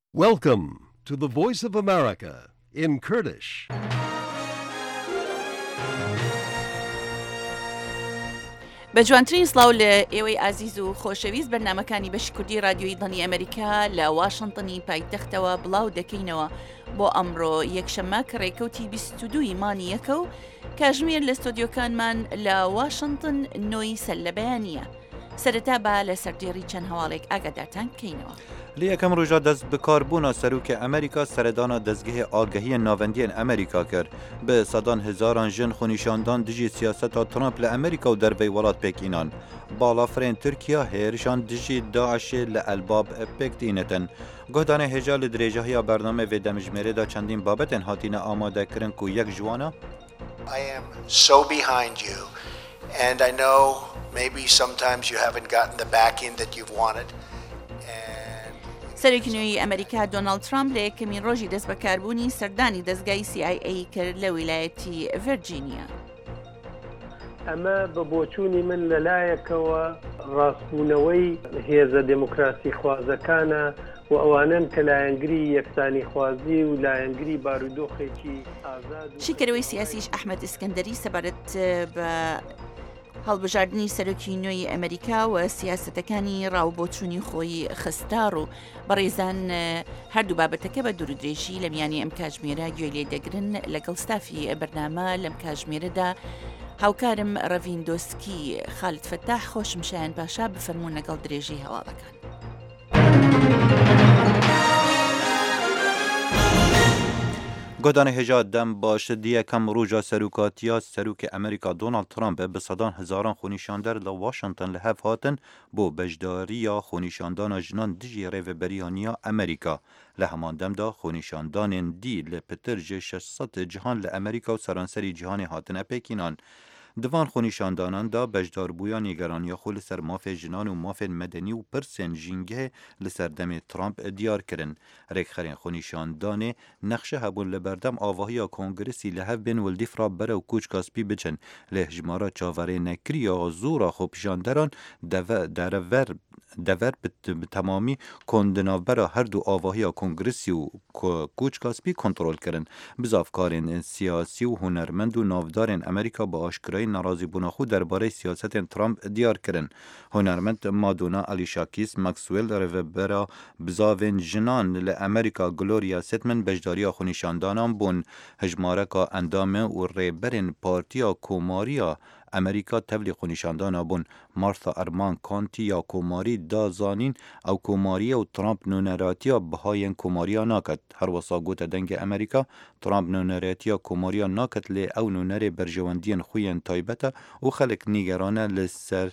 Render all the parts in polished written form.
Welcome to the Voice of America in Kurdish. بەجوانترین سڵاو لە ئێوەی ئازیز و خۆشەویست بەرنامەکانی بەشی کوردی رادیۆی دڵنی ئەمریکا لە واشنتنی پایتەختەوە بڵاو دەکەینەوە بۆ ئەمڕۆ یەکشەممە کە ڕێکەوتی 22 مانی یەکە و کاژمێر لە ستۆدیۆکانمان لە واشنتن نۆی سەرلەبەیانیە. سەرەتا بە لە سەردێڕی چەند هەواڵێک ئاگادارتان بکەینەوە. لە یەکەم ڕۆژە دەست بەکاربوونا سەرۆکە ئەمریکا سەردانا دەستگەهێ ئاگەهیە ناوەندیان ئەمریکا کرد بە سەدان هزاران ژن خۆنیشاندان دژی سیاسەتا ترامپ لە ئەمریکا و دەربەی وڵات پێکینان. باڵافرێن تورکیا هێرشان دژی داعشێ لە ئەلباب پێکتینەتن. گۆدانە هێژا لە درێژەهەیە بەرنامە وێ دەمژمێرەدا چەندین بابەتێن هاتینە ئامادەکردن و یەک جوانە I am so behind you and I know maybe sometimes you haven't gotten the backing that you've wanted. سەرۆکی نوێی ئەمریکا دۆناڵد ترامپ لە یەکەمین ڕۆژی دەست بەکاربوونی سەردانی دەستگای CIA کرد لە ویلایەتی ڤەرجینیا. ئەمە بە بۆچوونی من لەلایەکەوە ڕاستبوونەوەی هێزە دموکراسی خوازەکانە و ئەوانن کە لایەنگری یەکسانی خوازی و لایەنگری بارودۆخێکی ئازاد. شیکەرەوەی سیاسیش ئەحمەد ئیسکەندەری سەبارەت بە هەڵبژاردننی سەرۆکی نوێی ئەمریکا و سیاسەتەکانی ڕاوبۆچوونی خۆی خستار و بەڕێزان هەردوو بابەتەکە بە دوورودرێژی لە میانی ئەم کاتژمێرە گوێ لێ دەگرن لەگەڵ ستافی بەرنامە لەم کاتژمێرەدا هاوکارم ڕەڤیندۆسکی خالد فەتاح خۆشم شایان پاشا بفەرموون لەگەڵ درێژی هەواڵەکان. گۆدانە هێژا دەم باشە دیەکەم ڕۆژە سەرۆکاتیە سەرۆکی ئەمریکا دۆناڵد ترامپ بە سەدان هزاران خۆنیشاندەر لە واشنتن لە هەف هاتن بۆ بەشداریە خۆنیشاندانە ژنان دژی ڕێڤەبەریانیا ئەمریکا. لە هەمان دەمدا خۆنیشاندانên دی لە پتر ji 600 جیهان لە ئەمریکا و سەرانسەری جیهانê هاتنە پێکینان. Divan xwînîşandanan da bejdarbûya nêgeraniya xwe li ser mafê jinan û mafên medenî û pirsên jîngehê li ser demê Trump diyar kirin. Rêkxerên xwînîşandanê nexşe hebûn li berdem avahiya kongresî li hev bên wildîfra bere û kûçka spî biçin. Lê hejmara çaverê nekiriya zûra xwepijanderan dever bi temamî kondinavbera her du avahiya kongresî û kûçka spî kontrol kirin. Bizavkarên siyasî û hunermend û navdarên Amerîka bi aşkirayî nerazîbûna xwe derbarê siyasetên Trump diyar kirin. Hunermend Madonna Alişakis Maxwell rêvebera bizavên jinan li Amerîka Gloria Steinem bejdariya xwînîşandanan bûn. Hejmareka endamê û rêberên Partiya Komariya ئەمریکا تەولی خۆنیشاندانە بوون. مارتا ئەرمان کانتی یا کۆماری دازانین ئەو کۆماریە و ترامپ نونەراتیە بەهایەن کۆماریە ناکەت. هەروەسا گوتە دەنگی ئەمریکا ترامپ نونەراتیە کۆماریە ناکەت لێ ئەو نونەرێ بەرژەوەندیەن خویان تایبەتە و خەلک نیگەرانە لەسەر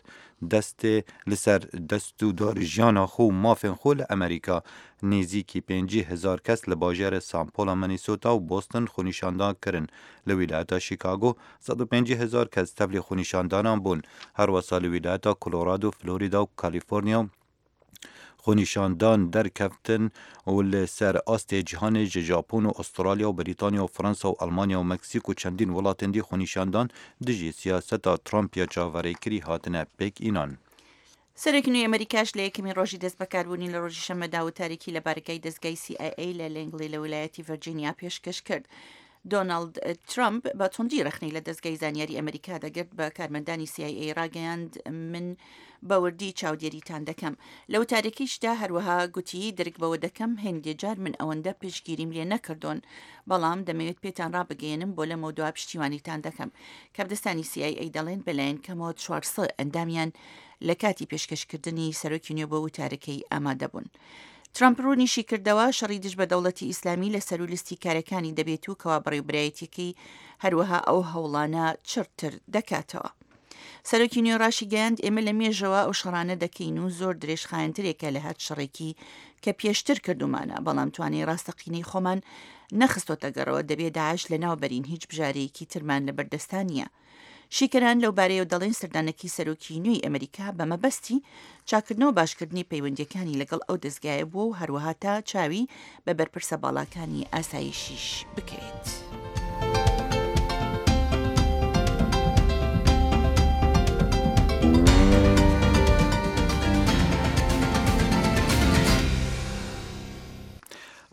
دەست و داری ژیانە خۆ و مافên خۆ لە ئەمریکا. نێزیکی 5,000 کەس لە باژێرە سامپۆلا مەنیسۆتا و بۆستن خۆنیشاندان کردن. لە ویلایەتە شیکاگۆ 150,000 کەس تەولی خۆنیشاندانان بوون. هەروەسا لە ویلایەتە کۆلۆرادۆ فلۆریدا و کالیفۆرنیا و خۆنیشاندان دەرکەفتن و لە سەر ئاستێ جیهانê ji Japon û Astralya û Brîtanya û Fransa û Almanya û Meksîk û çendîn welatên dî xwînîşandan dijî siyaseta Trump ya çaverêkirî hatine pêkînan. سەرۆکی نوێی ئەمریکاش لە یەکەمی ڕۆژی دەست بەکاربوونی لە ڕۆژی شەممەدا و تاریکی لە بارگای دەستگای CIA لە لێنگلی لە ویلایەتی ڤەرجینیا پێشکەش کرد. دۆناڵد ترامپ بە توندی رەخنەی لە دەستگای زانیاری ئەمریکا دەگرت بە کارمەندانی CIA ڕاگەیاند من بەوردی چاودێریتان دەکەم. لەو تاریکیشدا هەروەها گوتی درک بەوە دەکەم هێندێ جار من ئەوەندە پشگیریم لێ نەکردوون بەڵام دەمەوێت پێتان ڕابگەێنم بۆ لە مەودووا پشتیوانیتان دەکەم. کاردستانی CIA دەڵێن بەلایەن کەمەوە 400 ئەندامیان لە کاتی پێشکەشکردنی سەرۆکی نوێ بۆ وتارەکەی ئامادەبوون. ترامپ ڕوونیشی کردەوە شەڕی دژ بە دەوڵەتی ئیسلامی لە سەر و لیستی کارەکانی دەبێت و کەوا بڕێوبرایەتێکی هەروەها ئەو هەوڵانە چرتر دەکاتەوە. سەرۆکی نوێ ڕاشی گەیاند ئێمە لە مێژەوە ئەو شەڕانە دەکەین و زۆر درێژخایەنترێکە لە هات شەڕێکی کە پێشتر کردومانە بەڵام توانێ ڕاستەقینەی خۆمان نەخستۆتە گەڕەوە دەبێت داعش لە ناوبەرین هیچ بژارەیەکی ترمان لە بەردەستانیە. شیکەران لەو بارەیە دەڵێن سەردانەکی سەرۆکی نوێی ئەمریکا بە مەبەستی چاکردنەوە باشکردنی پەیوەندیەکانی لەگەڵ ئەو دەستگایە بووە و هەروەها تا چاوی بە بەرپرسە باڵاکانی ئاسایشیش بکەوێت.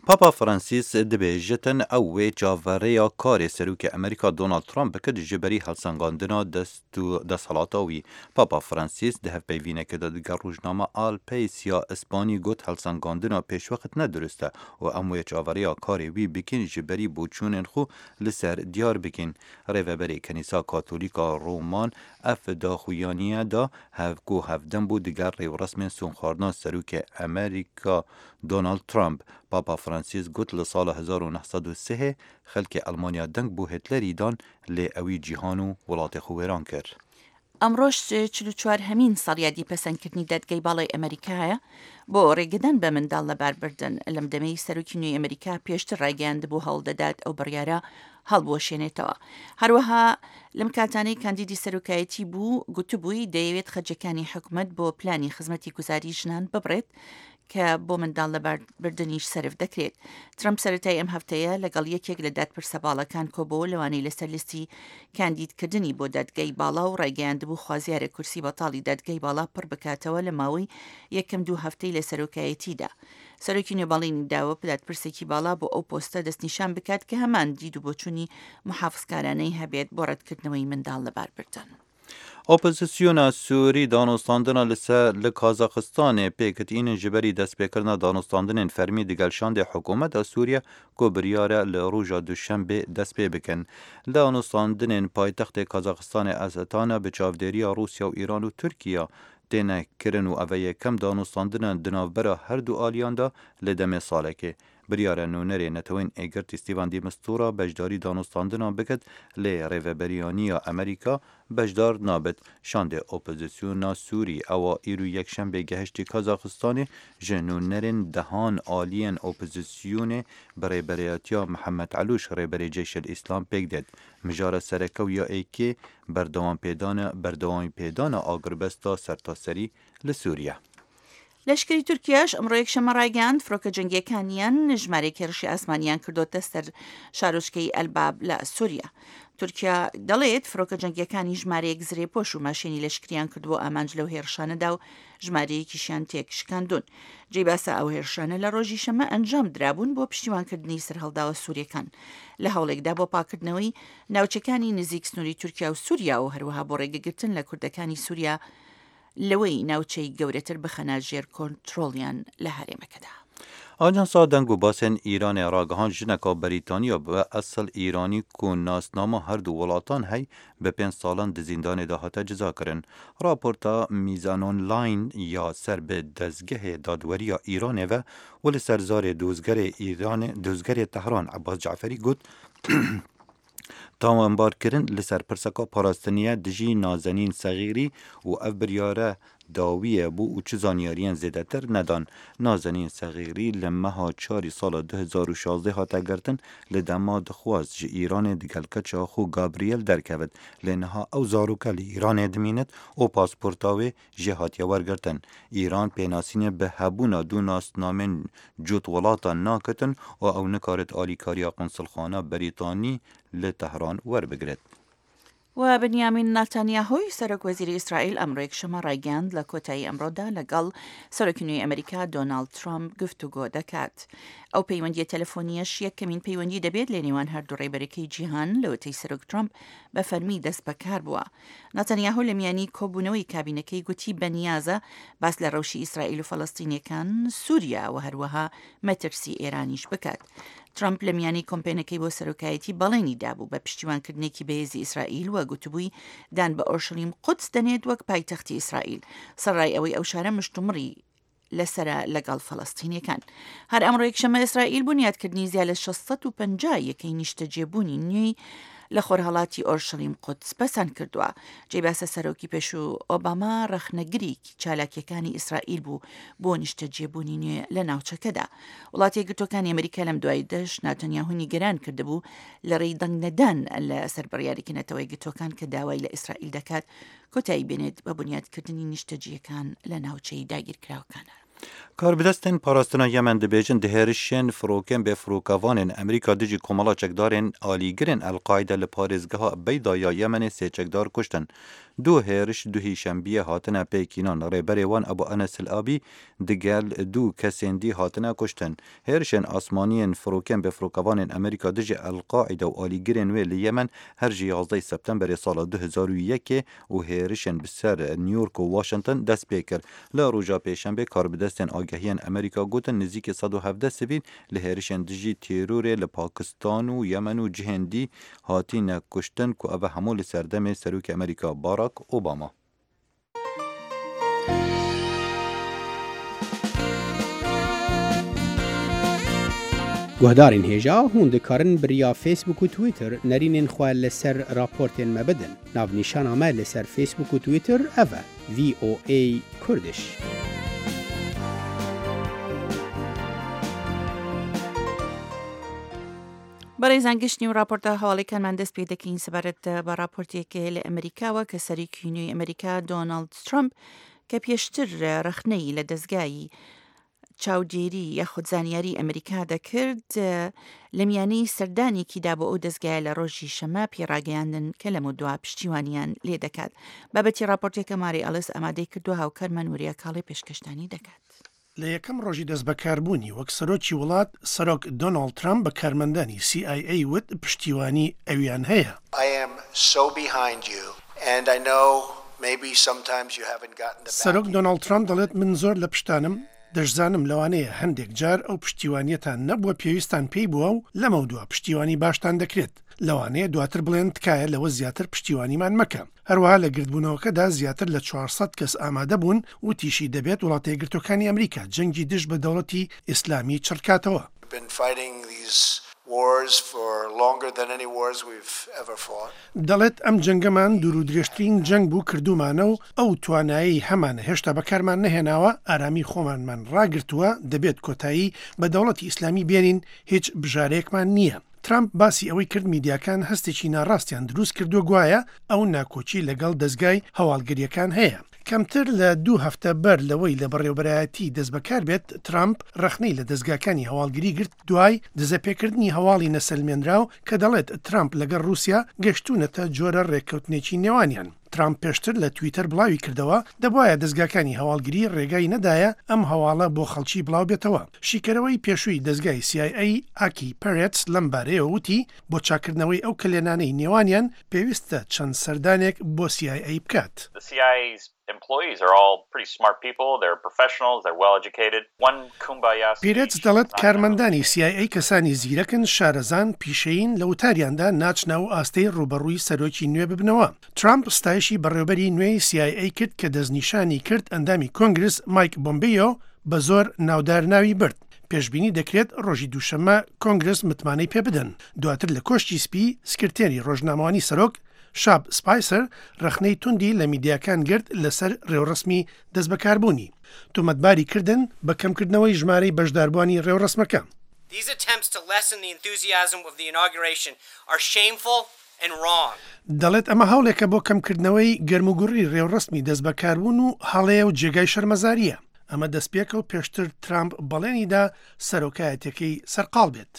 پاپا فرانسیس دبیجتن او چاوریا کار سروک امریکا دونالد ترامپ بکد جبری هلسنگاندنا دستحالاتاوی. پاپا فرانسیس ده هف بیوینه که دادگر روزنامه آل پیس یا اسپانی گوت هلسنگاندنا پیش وقت ندرسته و اموی چاوریا کاری وی بکن جبری بوچونن خو لسر دیار بکن. ریوبری کنیسا کاتولیکا رومان اف دا خویانیه دا هفگو هفدن بود دیگر ریو رسم سونخاردنا سروک امریکا دونالد ترامپ. پاپا فرانسیس گوت لسال 1903 خلک المانیا دنگ بو هتلری دان لی اوی جیهانو ولات خویران کرد. ئەمڕۆژ 44 هەمین سەڵیادی پەسەندکردنی دەدگەی باڵای ئەمریکایە بۆ ڕێگەدان بە منداڵ لەباربردن لەم دەمەی سەرۆکی نوێی ئەمریکا پێشتر ڕایگەیاند بۆ هەڵدەدات ئەو بڕیارە هەڵبوەشێنێتەوە. هەروەها لەم کاتانەی کاندیدی سەرۆکایەتی بوو گوتبووی دەیەوێت خەرجەکانی حکوومەت بۆ پلانی خزمەتی گوزاری ژنان ببڕێت کە بۆ منداڵ لەباربردنیش سەرف دەکرێت. ترامپ سەرەتای ئەم هەفتەیە لەگەڵ یەکێک لە دادپرسە باڵەکان کۆبەوە لەوانەی لەسەر لیستی کاندیدکردنی بۆ دادگای باڵا و ڕایگەیاندبوو خوازیارە کورسی بەتاڵی دادگای باڵا پڕ بکاتەوە لە ماوەی یەکەم 2 هەفتەی لە سەرۆکایەتیدا. سەرۆکی نوێبەڵێنی داوە دادپرسێکی باڵا بۆ ئەو پۆستە دەستنیشان بکات کە هەمان دید و بۆچوونی محافظکارانەی هەبێت بۆ ڕەتکردنەوەی منداڵ لەباربردن. اپوزیسیونا سوری دانستاندنا لکازاخستان پیکت این جبری دست بکرنا دانستاندن فرمی دگلشان ده حکومت سوریه کو بریاره لروجا دوشنبه دست بکن. دانستاندن پایتخت کازاخستان ازتانا به چاودێری روسیا و ایران و ترکیه تینه کرن و اوه کم دانستاندن دناوبرا هر دو آلیان دا لدم سالکه. بریاره نونری نتوین اگرت استیوان دی مستورا بجداری دانستاندنا بکد لی ریوبریانی امریکا بجدار نابد شانده اپوزیسیونا سوری او ایرو یک شنبه گهشتی کازاخستان جنونرین دهان آلین اپوزیسیون برای بریاتیا محمد علوش ریبری جیش الاسلام پکدد مجار سرکو یا ایکی بردوام پیدان آگربستا سرتاسری لسوریه. لەشکری تورکیاش ئەمڕۆ یەکشەمە ڕایگەاند فڕۆکە جەنگیەکانیان ژمارەی کێڕشی ئاسمانیان کردوتە سەر شارۆچکەی ئەلباب لە سووریا. تورکیا دەڵێت فڕۆکە جەنگیەکانی ژمارەیەک زرێپۆش و ماشێنی لەشکریان کردووە ئامانج لەو هێرشانەدا و ژمارەیەکیشیان تێکشکاندون. جێی باسە ئەو هێرشانە لە ڕۆژی شەمە ئەنجام درابوون بۆ پشتیوانکردنی سەرهەڵداوە سووریەکان لە هەوڵێکدا بۆ پاکردنەوەی ناوچەکانی نزیک سنووری تورکیا و سووریا و هەروەها بۆ ڕێگەگرتن لە کوردەکانی سووریا لەوەی ناوچەی گەورەتر بخەنە ژێر کۆنترۆڵیان لە هەرێمەکەدا. آژانسا دنگ و باسن ایران راگهان جنکا بریتانیا به اصل ایرانی که ناسنامه هر دو ولاتان هی به 5 سالان دزیندان دهاته جزا کرن. راپورتا میزان آنلاین یا سر به دزگه دادوری ایران و ولی سرزار دوزگر تهران عباس جعفری گفت تاوانبار کرن لسر پرسکا پاراستنیه دجی نازنین صغیری و اف بریاره داویه بو و چه زانیاریان زیده تر ندان. نازنین صغیری لمه 4 سال 2016 هاته گرتن لدما دخواست جه ایران دگلکچ خو گابریل درکود لنها او زاروکه لی ایران دمینت و پاسپورتاوی جه هاتیه ورگرتن. ایران پیناسین به هبونا دو ناسنامن جوت ولاتا ناکتن و او نکارت آلیکاریا قنصلخانه بریتانی لتهران ور بگرد. و بنیامین نەتانیاهۆی سەرۆک وەزیری ئیسرائیل ئەمڕۆ یەکشەمە ڕایگەاند لە کۆتایی ئەمڕۆدا لەگەڵ سەرۆکی نوێی ئەمریکا دۆناڵد ترامپ گفتوگۆ دەکات. ئەو پەیوەندیە تەلەفۆنیەش یەکەمین پەیوەندی دەبێت لە نێوان هەردوو ڕێبەرەکەی جیهان لەوەتەی سەرۆک ترامپ بە فەرمی دەست بەکار بووە. نەتانیاهۆ لە میانی کۆبوونەوەی کابینەکەی گوتی بەنیازە باس لە ڕەوشی ئیسرائیل و فەڵەستینیەکان سووریا و هەروەها مەترسی ئێرانیش بکات. ترامپ لە میانی کۆمپێنەکەی بۆ سەرۆکایەتی بەڵێنی دابوو بە پشتیوانکردنێکی بەهێزی ئیسرائیل و گوتبووی دان بە ئۆرشەلیم قودس دەنێت وەک پایتەختی ئیسرائیل سەرڕای ئەوەی ئەو شارە مشتومڕی لەسرە لەگەڵ فەڵەستینیەکان. هەر ئەمڕۆ یەکشەمە ئیسرائیل بنیادکردنی زیاد لە 650 یەکەی نیشتەجێبوونی نوێی لە خۆرهەڵاتی ئۆرشەلیم قودس پەسەند کردووە. جێباسە سەرۆکی پێشوو ئۆباما ڕەخنەگری چالاکیەکانی ئیسرائیل بوو بۆ نیشتەجێبوونی نوێ لە ناوچەکەدا. وڵاتی یەکگرتوەکانی ئەمریکا لەم دوای دەشت ناتەنیاهو نیگەران کردبوو لە ڕێی دەنگ نەدان لە سەربڕیاریکردنەوەی یەکگرتوەکان کە داوای لە ئیسرائیل دەکات کۆتایی بێنێت بە بنیادکردنی نیشتەجیەکان لە ناوچەی داگیرکراوەکانە. کاربدستن پاراستنا یمن دبیجن دهرشن فروکن به فروکوان امریکا دیجی کمالا چکدارن آلیگرن القاعده لپارزگاه بیدایا یمن سه چکدار کشتن. دو هرش دو هیشنبیه هاتنا پیکینان ریبری وان ابو انس الابی دگل دو کسیندی هاتنا کشتن. هرشن آسمانین فروکن به فروکوان امریکا دیجی القاعده و آلیگرن وی لیمن هر 11 سپتامبر سال 2001 و هرشن بسر نیویورک و واشنطن دست پیکر. لا روجا پیشنبه کاربدستن آگهیان امریکا گوتن نزدیک 117 سیویل لهرشن دجی تیرور لپاکستان و یمن و جهندی هاتین کشتن که اوه همول سردم سروک امریکا باراک اوباما. گهدارین هیجا هون دکارن بریا فیسبوک و تویتر نرینین خواه لسر راپورتین مبدن. ناو نیشان آمه لسر فیسبوک و تویتر اوه VOA کردش. برای زنگشتنی و راپورت حوالی کن من دست پیدا که این سبارت با راپورتی که لامریکا و که سریکینوی امریکا دونالد ترامپ که پیشتر رخنهی لدزگایی چاودێری یاخود زانیاری ئەمریکا دەکرد لە سەردانی کیدا بۆ ئەو دەستگایە لە ڕۆژی شەمە پێڕاگەیاندن کە لەمە دوا پشتیوانیان لێ دەکات. بابەتی راپۆرتێکە ماری ئەلس ئامادەی کردووە هاوکارمان نوریا کاڵی پێشکەشتانی دەکات. لە یەکەم ڕۆژی دەست بەکاربوونی وەک سەرۆکی وڵات سەرۆک دۆناڵد ترامپ بە کارمەندانی CIA وت پشتیوانی ئەویان هەیە. I am so behind you and I know maybe sometimes you haven't gotten the سەرۆک دۆناڵد ترامپ دەڵێت من زۆر لە پشتانم دەشزانم لەوانەیە هەندێک جار ئەو پشتیوانیەتان نەبووە پێویستان پێی بووە و لەمە دووە پشتیوانی باشتان دەکرێت. لەوانەیە دواتر بڵێن تکایە لەوە زیاتر پشتیوانیمان مەکە. هەروەها لە گردبوونەوەکەدا زیاتر لە 400 کەس ئامادە بوون و تیشی دەبێت وڵاتە یەکگرتوەکانی ئەمریکا جەنگی دژ بە دەوڵەتی ئیسلامی چڕکاتەوە. دەڵێت ئەم جەنگەمان دوور و درێژترین جەنگ بوو کردومانە و ئەو توانایی هەمانە هێشتا بەکارمان نەهێناوە ئارامی خۆمانمان ڕاگرتووە دەبێت کۆتایی بە دەوڵەتی ئیسلامی بێنین هیچ بژارەیەکمان نییە. ترامپ باسی ئەوەی کرد میدیاکان هەستێکی ناڕاستیان دروست کردووە گوایە ئەو ناکۆچی لەگەڵ دەستگای هەواڵگریەکان هەیە. کەمتر لە 2 هەفتە بەر لەوەی لە بەڕێوەبەرایەتی دەست بەکار بێت ترامپ ڕەخنەی لە دەستگاکانی هەواڵگری گرت دوای دزەپێکردنی هەواڵی نەسەلمێنراو کە دەڵێت ترامپ لەگەڵ رووسیا گەشتونەتە جۆرە ڕێککەوتنێکی نێوانیان. ترامپ پێشتر لە تویتر بڵاوی کردەوە دەبایە دەستگاکانی هەواڵگری ڕێگای نەدایە ئەم هەواڵە بۆ خەڵکی بڵاو بێتەوە. شیکەرەوەی پێشووی دەستگای CIA ئاکی پەرێتس لەم بارەیە وتی بۆ چاکردنەوەی ئەو کلێنانەی نێوانیان پێویستە چەند سەردانێک بۆ CIA بکات. Employees are all pretty smart people. They're professionals. They're well educated. One kumbaya. پیرێتس دەڵێت کارمەندانی CIA کەسانی زیرەکن شارەزان پیشەین لە وتاریاندا ناچنە و ئاستەی ڕوبەڕووی سەرۆکی نوێ ببنەوە. ترامپ ستایشی بەڕێوەبەری نوێی CIA کرد کە دەستنیشانی کرد ئەندامی کۆنگرس مایک بۆمبیۆ بە زۆر ناودار ناوی برد. پێشبینی دەکرێت ڕۆژی دووشەممە کۆنگرس متمانەی پێ بدەن. دواتر لە کۆشتی سپی سکرتێری ڕۆژنامەوانی سەرۆک شاب سپایسر ڕخنەی توندی لە میدیاکان گرت لەسەر ڕێوڕسمی دەست بەکاربوونی. تۆمەتباری کردن بە کەمکردنەوەی ژمارەی بەشداربوانی ڕێوڕسمەکە. These attempts to lessen the enthusiasm of the inauguration are shameful and wrong. دەڵێت ئەمە هەوڵێکە بۆ کەمکردنەوەی گەرموگوڕی ڕێوڕسمی دەست بەکاربوون و هەڵەیە و جێگای شەرمەزاریە. ئەمە دەستپێکە و پێشتر ترامپ بەڵێنیدا سەرۆکایەتەکەی سەرقاڵ بێت.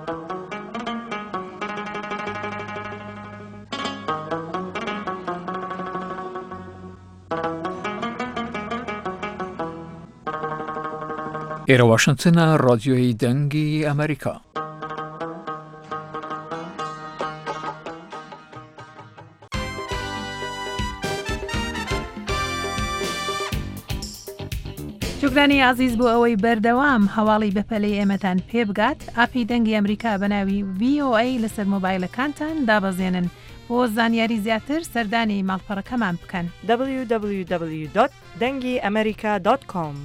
ئێرە واشنگتنە ڕادیۆی دەنگی ئەمریکا. جوگرانی عزیز بۆ ئەوەی بەردەوام هەواڵی بەپەلەی ئێمەتان پێ بگات ئاپی دەنگی ئەمریکا بە ناوی VOA لەسەر مۆبایلەکانتان دابەزێنن بۆ زانیاری زیاتر سەردانی ماڵپەڕەکەمان بکەن. www.dengiamerica.com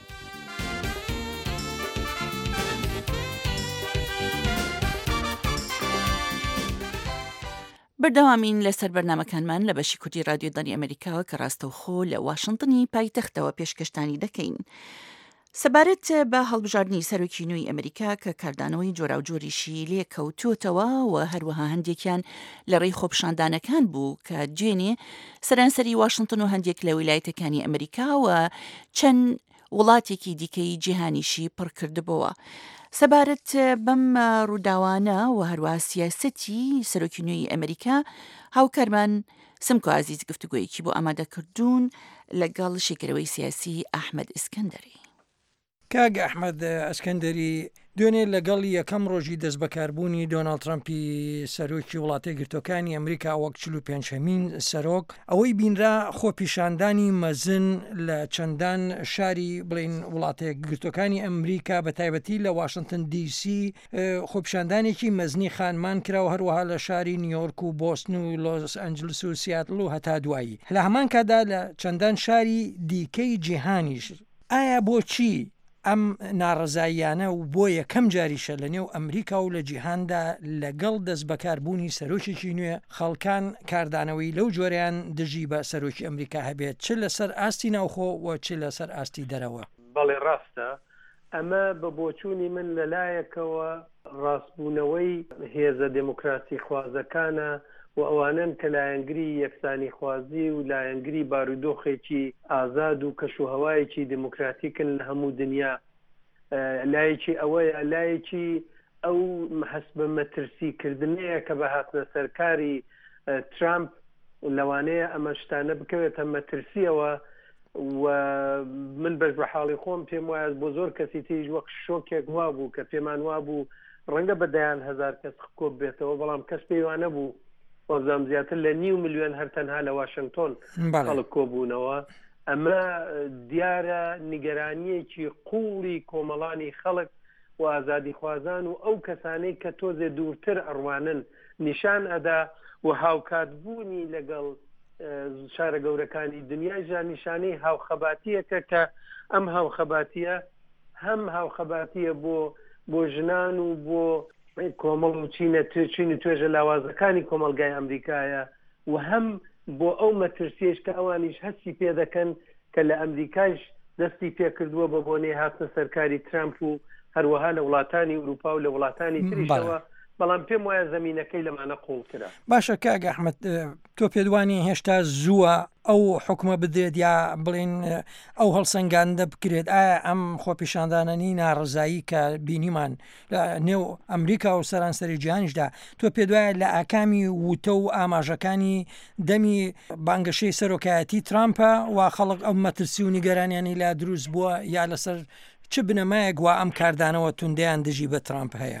بەردەوامین لەسەر بەرنامەکانمان لە بەشی کوردی رادیۆدانی ئەمریکاوە کە ڕاستەوخۆ لە واشنگتنی پایتەختەوە پێشکەشتانی دەکەین. سەبارەت بە هەڵبژاردننی سەرۆکی نوێی ئەمریکا کە کاردانەوەی جۆراوجۆریشی لێ کەوتوتەوە و هەروەها هەندێکیان لە ڕێی خۆپشاندانەکان بوو کە دوێنێ سەرانسەری واشنگتن و هەندێک لە ویلایەتەکانی ئەمریکا و چەند وڵاتێکی دیکەی جیهانیشی پڕکردبەوە. سەبارەت بەم ڕووداوانە و هەروە سیاسەتی سەرۆکی نوێی ئەمریکا هاوکارمان سمکۆ عزیز گفتوگویەکی بۆ ئامادەکردوون لەگەڵ شێکەرەوەی سیاسی ئەحمەد ئیسکەندەری. کاگ ئەحمەد ئەسکەندەری دوێنێ لەگەڵ یەکەم ڕۆژی دەست بەکاربوونی دۆناڵد ترامپی سەرۆکی وڵاتە گرتوەکانی ئەمریکا وەک 45هەمین سەرۆک ئەوەی بینرا خۆپیشاندانی مەزن لە چەندان شاری بڵین وڵاتە گرتوەکانی ئەمریکا بە تایبەتی لە واشنگتن دیسی خۆپیشاندانێکی مەزنی خانمان کراوە هەروەها لە شاری نیویۆرک و بۆستن و لۆس ئەنجلس و سیاتڵ و هەتا دوایی لە هەمان کادا لە چەندان شاری دیکەی جیهانیش. ئایا بۆچی ئەم ناڕزاییانە و بۆ یەکەم جاریشە لە نێو ئەمریکا و لە جیهاندا لەگەڵ دەست بەکاربوونی سەرۆکێکی نوێ خەڵکان کاردانەوەی لەو جۆرەیان دژی بە سەرۆکی ئەمریکا هەبێت چ لەسەر ئاستی ناوخۆ و چ لەسەر ئاستی دەرەوە؟ بەڵێ ڕاستە، ئەمە بە بۆچوونی من لەلایەکەوە ڕاستبوونەوەی هێزە دموکراسی خوازەکانە و ئەوانن کە لایەنگری یەکسانی خوازی و لایەنگری بارودۆخێکی ئازاد و کەشوهەوایەکی دموکراتیکن لە هەموو دنیا. لایەکی ئەوەیە لایەکی ئەو هەست بە مەترسیکردنەیە کە بە هاتنە سەرکاری ترامپ لەوانەیە ئەمە شتانە بکەوێتە مەترسیەوە و من بەش بە حاڵی خۆم پێم وایە بۆ زۆر کەسی تیژ وەک شۆکێک وا بوو کە پێمان وا بوو ڕەنگە بەدایان هەزار کەس کۆ بێتەوە بەڵام کەس پێیوانە بوو وەزام زیاتر لە 9 ملیۆن هەرتەنها لە واشنگتۆن خەڵک کۆبوونەوە. ئەمە دیارە نیگەرانیەکی قوڵی کۆمەڵانی خەڵک و ئازادی خوازان و ئەو کەسانەی کە تۆزێ دوورتر ئەڕوانن نیشان ئەدا و هاوکاتبوونی لەگەڵ شارە گەورەکانی دنیاژە نیشانەی هاوخەباتیەکە کە ئەم هاوخەباتیە هەم هاوخەباتیە بۆ ژنان و بۆ کۆمەڵ و چینە توێژە لاوازەکانی کۆمەلگای ئەمریکایە و هەم بۆ ئەو مەترسیش کە ئەوانیش هەستی پێ دەکەن کە لە ئەمریکاش دەستی پێکردووە بە بۆنەی هاتنە سەرکاری ترامپ و هەروەها لە وڵاتانی ئوروپا و لە وڵاتانی تریشەوە بەڵام پێم وایە زمینەکەی لەمانە قوڵترە. باشە کاگ ئەحمەد تۆ پێدوانی هێشتا زووە ئەو حکومە بدرێت یا بڵێن ئەو هەڵسەنگاندە بکرێت؟ ئایا ئەم خۆپیشاندانانی ناڕزایی کە بینیمان لە نێو ئەمریکا و سەرانسەری جیهانیشدا تۆ پێدوایە لە ئاکامی وتە و ئاماژەکانی دەمی بانگەشەی سەرۆکایەتی ترامپە و خەڵک ئەو مەترسی و نیگەرانیانی لا دروست بووە یا لەسەر چ بنەمایەک وا ئەم کاردانەوە توندیان دژی بە ترامپ هەیە؟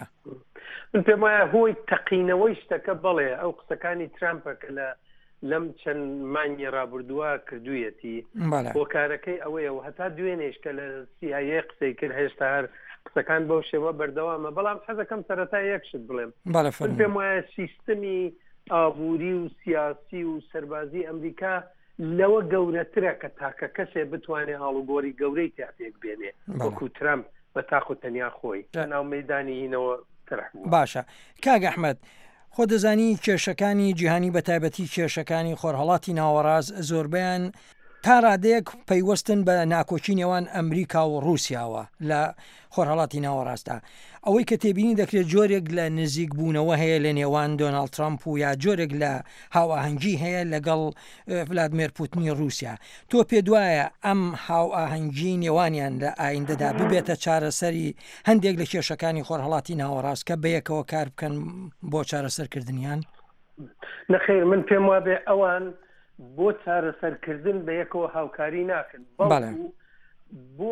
من پێم وایە هۆی تەقینەوەی شتەکە بڵێ ئەو قسەکانی ترامپە کە لەم چەند مانگی ڕابردووە کردوویەتی هۆکارەکەی ئەوەیە و هەتا دوێنێش کە لە CIA قسەی کرد هێشتا هەر قسەکان بەو شێوە بەردەوامە. بەڵام حەزەکەم سەرەتا یەکشت بڵێم من پێم وایە سیستەمی ئابووری و سیاسی و سەربازی ئەمریکا لەوە گەورەترە کە تاکە کەسێ بتوانێت هاڵوگۆری گەورەی تاپێک بێنێ وەکو ترامپ بە تاق و تەنیا خۆی ناو مەیدانی هینەوە. باشە کاگ ئەحمەد، خۆ دەزانی کێشەکانی جیهانی بە تایبەتی کێشەکانی خۆرهەڵاتی ناوەڕاست زۆربیان تا ڕادەیەک پەیوەستن بە ناکۆچی نێوان ئەمریکا و رووسیاوە لە خۆرهەڵاتی ناوەڕاستە. ئەوەی کە تێبینی دەکرێت جۆرێک لە نزیک بوونەوە هەیە لە نێوان دۆناڵد ترامپ و یا جۆرێک لە هاوئاهەنگی هەیە لەگەڵ ڤلادیمیر پوتینی رووسیا. تۆ پێدوایە ئەم هاوئاهەنگی نێوانیان لە ئایندەدا ببێتە چارەسەری هەندێک لە کێشەکانی خۆرهەڵاتی ناوەڕاست کە بەیەکەوە کار بکەن بۆ چارەسەرکردنیان؟ نەخێر، من پێم وابێ ئەوان بۆ چارەسەرکردن بە یەکەوە هاوکاری ناکەن، بۆ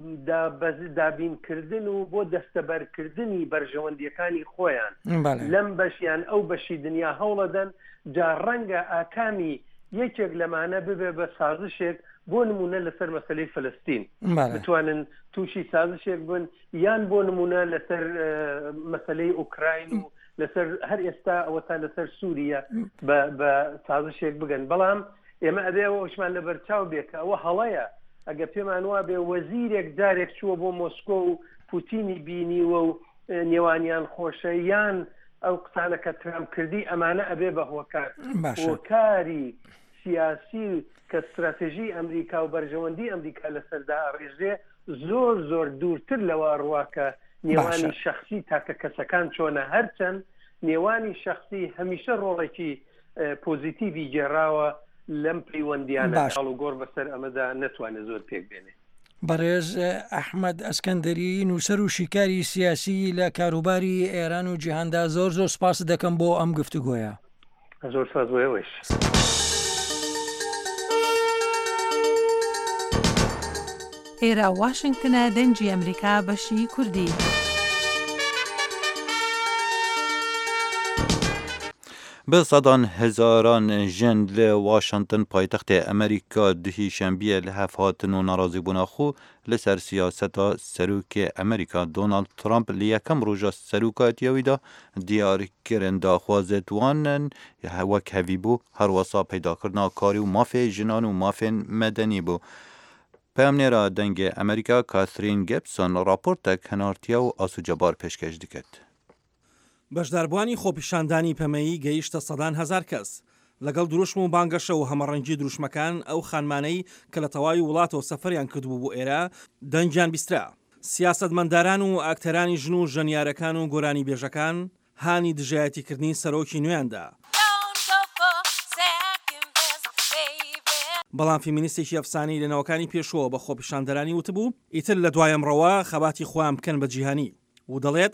دابینکردن و بۆ دەستەبەرکردنی بەرژەوەندیەکانی خۆیان لەم بەشیان ئەو بەشی دنیا هەوڵەدەن جا ڕەنگە ئاکامی یەکێک لەمانە ببێ بە سازشێک بۆ نمونە لەسەر مەسەلەی فەلەستین بتوانن تووشی سازشێک بن یان بۆ نمونە لەسەر مەسەلەی ئوکراین و لەسەر هەر ئێستا ئەوە تا لەسەر سووریا بە سازشێک بگەن. بەڵام ئێمە ئەبێەوە شمان لە بەرچاو بێکە ئەوە هەڵەیە ئەگە پێمان وا بێ وەزیرێک جارێک چووە بۆ مۆسکۆ و پوتینی بینیوە و نێوانیان خۆشە یان ئەو قسانە کە ترامپ کردی ئەمانە ئەبێ بە هۆکاری سیاسی کە استراتێژی ئەمریکا و بەرژەوەندی ئەمریکا لەسەردا ڕێژێ زۆر دوورتر لەوە ڕواکە نێوانی شخصی تاکە کەسەکان چۆنە هەرچەند نێوانی شخصی هەمیشە ڕۆڵێکی پۆزیتیڤی گێڕاوە لەم پەیوەندیانە هەڵوگۆڕ بەسەر ئەمەدا نەتوانێت زۆر پێک بێنێ. بەڕێز ئەحمەد ئەسکەندەری نووسەر و شیکاری سیاسی لە کاروباری ئێران و جیهاندا زۆر سپاس دەکەم بۆ ئەم گفتوگۆیە. زۆر سپاس بۆ ئێوەش. ئێرە واشنگتنە دەنگی ئەمریکا بەشی کوردی. به صدان هزاران جن ل واشنگتن پایتخت امریکا دهی شنبه لحف هاتن و ناراضی بونا خو لسر سیاست سروک امریکا دونالد ترامپ لیکم روژا سروکاتیوی دا دیار کرن دا خوازت وانن وک هوی بو هر واسا پیدا کرنا کاری و مافی جنان و مافی مدنی بو. پیامنیرا دنگ امریکا کاترین گیبسون راپورتک هنارتیا و آسو جبار پیشکش دکت. بەشداربوانی خۆپیشاندانی پەمەیی گەیشتە سەدان هەزار کەس لەگەڵ دروشم و بانگەشە و هەمەڕەنگی دروشمەکان ئەو خانمانەی کە لە تەواوی وڵاتەوە سەفەریان کردبوو بۆ ئێرە دەنگیان بیسترا. سیاسەتمەنداران و ئاکتەرانی ژن و ژەنیارەکان و گۆرانی بێژەکان هانی دژایەتیکردنی سەرۆکی نوێیاندا. بەڵام فیمینیستێکی ئەفسانەی لەنەوەکانی پێشەوە بە خۆپیشاندەرانی وتبوو ئیتر لە دوایەمڕەوە خەباتی خۆیان بکەن بە جیهانی و دەڵێت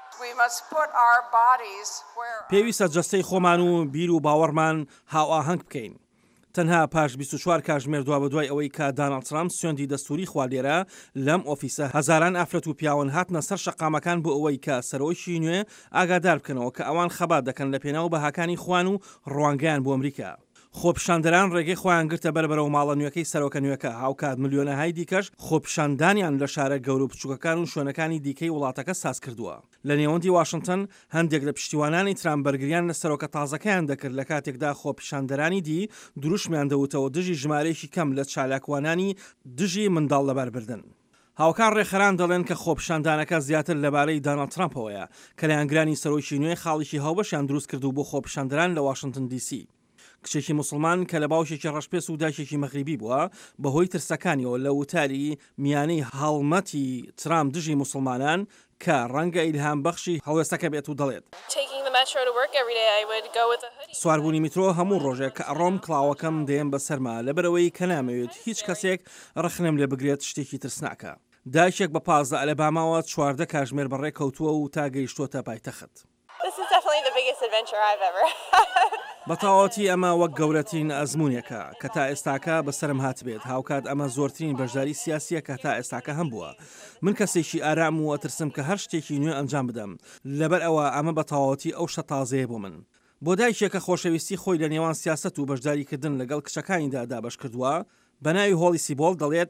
پێویستە جەستەی خۆمان و بیر و باوەڕمان هاوئاهەنگ بکەین. تەنها پاش 24 کاتژمێر دوا بەدوای ئەوەی کە داناڵد ترامپ سوێندی دەستوری خواردێرە لەم ئۆفیسە هەزاران ئافرەت و پیاوەن هاتنە سەر شەقامەکان بۆ ئەوەی کە سەرۆکی نوێ ئاگادار بکەنەوە کە ئەوان خەبات دەکەن لە پێناو بەهاکانی خوان و ڕوانگەیان بۆ ئەمریکا. خۆپیشاندەران ڕێگەی خۆیان گرتە بەربەرەوە ماڵە نوێەکەی سەرۆکە نوێەکە هاوکات ملیۆنەهای دیکەش خۆپیشاندانیان لە شارە گەورە و بچووکەکان و شوێنەکانی دیکەی وڵاتەکە ساز کردووە. لە نێوەندی واشنگتن هەندێک لە پشتیوانانی ترامپ بەرگریان لە سەرۆکە تازەکەیان دەکرد لە کاتێکدا خۆپیشاندەرانی دی دروشمیان دەوتەوە دژی ژمارەیەکی کەم لە چالاکوانانی دژی منداڵ لەبەربردن. هاوکان ڕێخەران دەڵێن کە خۆپیشاندانەکە زیاتر لەبارەی داناڵد ترامپەوەیە کە لایەنگرانی سەرۆکی نوێی خاڵێکی هاوبەشیان دروست کردو بۆ خۆپیشاندەران لە واشنگتن دیسی. کچێکی مسلمان کە لە باوشێکی ڕەشپێس و دایکێکی مەغریبی بووە بەهۆی ترسەکانیەوە لە وتاری میانەی هەڵمەتی ترامپ دژی مسلمانان کە ڕەنگە ئیلهام بەخشی هەڵوێستەکە بێت و دەڵێت سواربوونی میترۆ هەموو ڕۆژێک کە ئەڕۆم کڵاوەکەم دێم بەسەرما لەبەرەوەی کە نامەوێت هیچ کەسێک ڕخنم لێ بگرێت شتێکی ترسناکە. دایکێک بە 15 ئەلەباماوە 14 کاتژمێر بەڕێ کەوتووە و تا گەیشتووەتە پایتەخت. بەتاواتی ئەمە وەک گەورەترین ئەزمونێکە کە تا ئێستاکە بەسرم هاتبێت. هاوکات ئەمە زۆرترین بەشداری سیاسیە کە تا ئێستاکە هەم بووە. من کەسێکی ئارام و ئەترسم کە هەر شتێکی نوێ ئەنجام بدەم لەبەر ئەوە ئەمە بەتاواتی ئەو شە تازەیە بۆ من. بۆ دایکێکە خۆشەویستی خۆی لە نێوان سیاست و بەشداریکردن لەگەڵ کچەکانیدا دابەش کردووە بە ناوی هۆڵی سیبۆڵ دەڵێت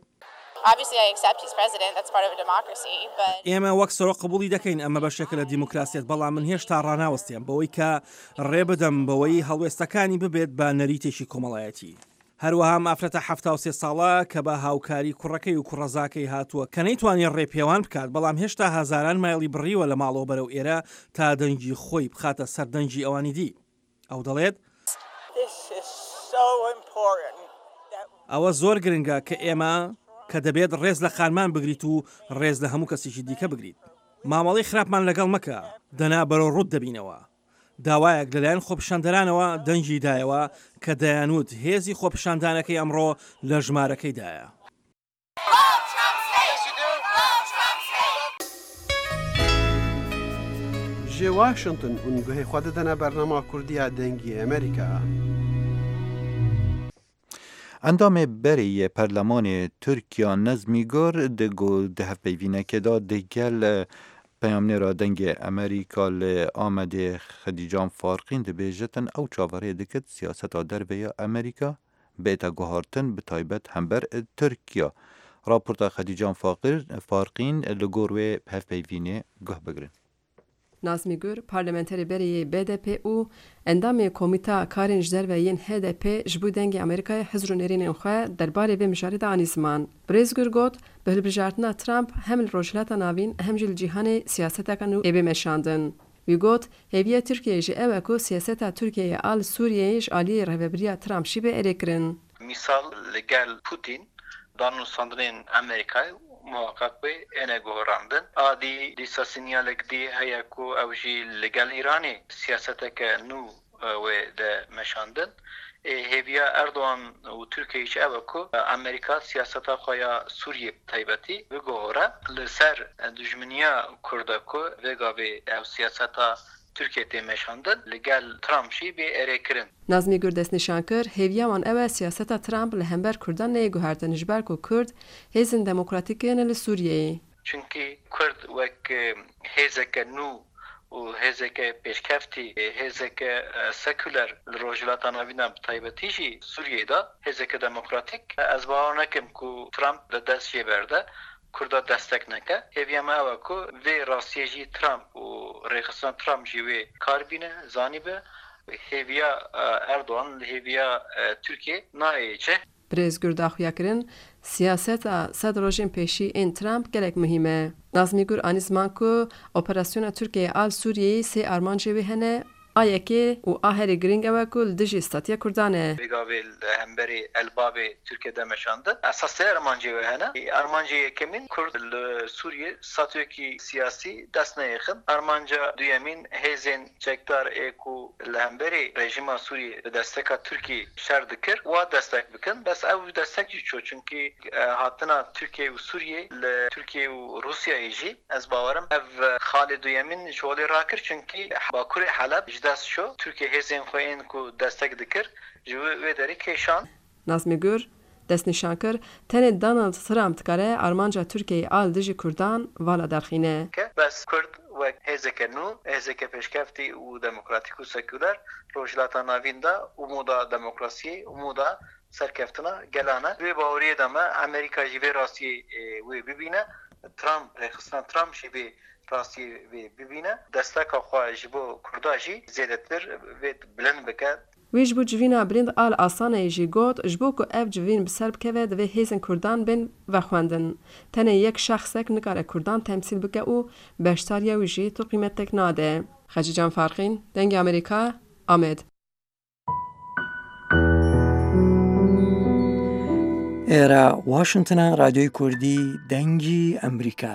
ئێمە وەک سەرۆک قبوڵی دەکەین ئەمە بەشێکە لە دیموکراسیەت بەڵام من هێشتا ڕاناوەستێم بەوەی کە ڕێ بدەم بەوەی هەڵوێستەکانی ببێت بە نەریتێکی کۆمەڵایەتی. هەروەها ئافرەتە 73 ساڵە کە بە هاوکاری کوڕەکەی و کوڕەزاکەی هاتووە کە نەیتوانێت ڕێپێوان بکات بەڵام هێشتا هەزاران مایلی بڕیوە لە ماڵەوە بەرەو ئێرە تا دەنگی خۆی بخاتە سەر دەنگی ئەوانی دی. ئەو دەڵێت ئەوە زۆر گرنگە کە ئێمە کە دەبێت ڕێز لە خانمان بگریت و ڕێز لە هەموو کەسێکی دیکە بگریت. مامەڵی خراپمان لەگەڵ مەکە دەنا بەرەو ڕوود دەبینەوە. داوایەک لەلایەن خۆپیشاندەرانەوە دەنگی دایەوە کە دەیانوت هێزی خۆپیشاندانەکەی ئەمڕۆ لە ژمارەکەیدایە. ژێ واشنگتن هونگوهەی خوا دەدەنە بەرنەما کوردیا دەنگی ئەمریکا. اندام بری پرلمان ترکیه نظمی گر دگو ده پیوینه که دا دگل پیامنیرا دنگ امریکا آمده خدیجان فارقین ده بیجتن او چاوره دکت سیاست در ویا امریکا بیتا گوهارتن به تایبت همبر ترکیه. راپورتا خدیجان فارقین لگور و هف پیوینه گه بگرن. Nazmi Gür, parlamenterê berê BDP û endamê komîta karên ji derve yên HDP ji bo dengê Amerîkayê hizr û nêrînên xwe derbarê vê mijarê de anî ziman. Birêz Gür got, bi hilbijartina Trump hem li rojhilata navîn hem jî li cîhanê siyasetekan û êbê meşandin. Wî got, hêviya Tirkiyeyê ji ew e ku siyaseta Tirkiyeyê a li Sûriyeyê ji aliyê rêveberiya Trump jî bê erê kirin. Misal li gel Putin danûsandinên Amerîkayê muhakkak be ene gohrandin adi dîsa sinyalek dî heye ku ew jî li gel Îranê siyaseteke nû wê de meşandin هێویا ئەردوان و تورکیش ئەوە کو ئەمریکا سیاسەتا خۆیا سووریە تایبەتی بگۆڕە لەسەر دژمنیا کوردە کو vêgavê ew siyaseta Türkiye têmeşandin li gel Trump jî bê erêkirin. Nazmî Gur destnîşan kir hêviya wan ew e siyaseta Trump li hember Kurdan neyê guhertin ji ber ku Kurd hêzên demokratîk yên li Sûriyeyê. Çünkü Kurd wek hêzeke nû û hêzeke pêşkeftî hêzeke seküler li rojhilata navîna bi taybetî jî Sûriyeyê de hêzeke demokratîk ez bawer nakim ku Trump li dest jê berde Kurda destek neke. Hêviya me ew e ku vê rastiyê jî Trump û rêxistina Trump jî wê kar bîne zanîbe hêviya Erdogan li hêviya Türkiye nayêce. Birêz Gur daxuya kirin siyaseta sed rojên pêşî ên Trump gelek muhîm e. Nazmî Gur anî ziman ku operasyona Tirkiyeyê al Sûriyeyê sê armancê wê hene a yekê û a herî giring ew e ku li dijî statiya Kurdan e. Vêgavê hemberê Elbabê Tirkiye demeşandin. Esas sê armancê wê hene. Armancê yekemîn Kurd li Sûriye statûyekî siyasî dest neyêxin. Armanca duyemîn hêzên çekdar ê ku li hemberê rejima Sûriye bi desteka Tirkiye şer dikir wa destek bikin. Bes ew destek jî ço çünkü hatina Tirkiye û Sûriye li Tirkiye û Rusyayê jî ez bawerim ev xalê duyemîn ji holê rakir çünkü Bakurê Heleb dest şo Türkiye hêzên xwe ên ku destek dikir ji wê derê kêşan. Nazmî Gur destnîşan kir tenê Donald Trump dikare armanca Tirkiyeyê al dijî Kurdan vala derxîne. Bes Kurd wek hêzeke nû, hêzeke pêşkeftî û demokratîk û seküler rojhilata navîn de umuda demokrasiyê, umuda serkeftina gelane. Wê baweriyê de me Amerîka jî vê rastiyê wê bibîne. Trump rêxistina Trump jî vê rastiyê wê bibîne. Desteka xwe ji bo Kurda jî zêdetir vê bilind bike. Wê ji bo civîna bilind al Asanayê jî got ji bo ku ev civîn bi ser bikeve divê hêzên Kurdan bên vexwendin. Tenê yek şexsek nikare Kurdan temsîl bike û beşdariya wî jî tu qîmetek nade. Xecican Farxîn, Dengê Amerîka, Amed. ئێرە واشنگتنە رادیۆی کوردی دەنگی ئەمریکا.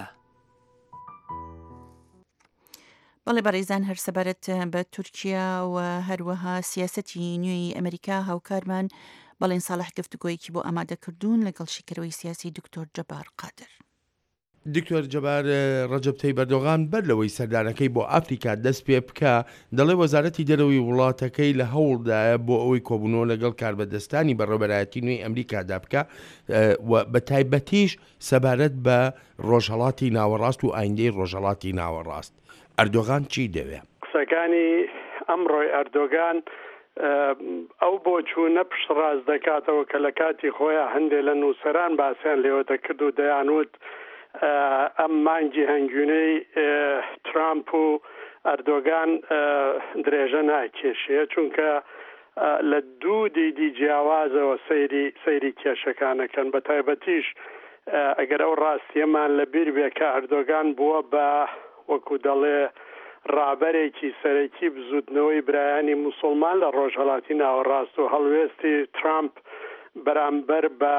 بەڵێ بەڕێزان هەر سەبارەت بە تورکیا و هەروەها سیاسەتی نوێی ئەمریکا هاوکارمان بەڵێن ساڵح گفتوگۆیەکی بۆ ئامادەکردوون لەگەڵ شیکەرەوەی سیاسی دکتۆر جەبار قادر. دکتۆر جەبار ڕەجەب تەیب ئەردۆغان بەر لەوەی سەردانەکەی بۆ ئافریکا دەست پێ بکە دەڵێ وەزارەتی دەرەوەی وڵاتەکەی لە هەوڵدایە بۆ ئەوەی کۆبوونەوە لەگەڵ کاربەدەستانی بەڕێوەبەرایەتی نوێی ئەمریکادا بکە و بە تایبەتیش سەبارەت بە ڕۆژهەڵاتی ناوەڕاست و ئایندەی ڕۆژهەڵاتی ناوەڕاست. ئەردۆغان چی دەوێ؟ قسەکانی ئەمڕۆی ئەردۆغان ئەو بۆ چوونە پشتڕاست دەکاتەوە کە لە کاتی خۆیان هەندێک لە نووسەران باسییان لێوە دەکرد و دەیانوت ئەم مانگی هەنگوونەی ترامپ و ئەردۆغان درێژە ناکێشێ چونکە لە دوو دیدی جیاوازەوە سەیری کێشەکانەکەن بە تایبەتیش ئەگەر ئەو ڕاستیەمان لەبیر بێ کە ئەردۆغان بووە بە وەکو دەڵێ ڕابەرێکی سەرەکی بزودنەوەی برایانی موسڵمان لە ڕۆژهەڵاتی ناوەڕاست و هەڵوێستی ترامپ بەرامبەر بە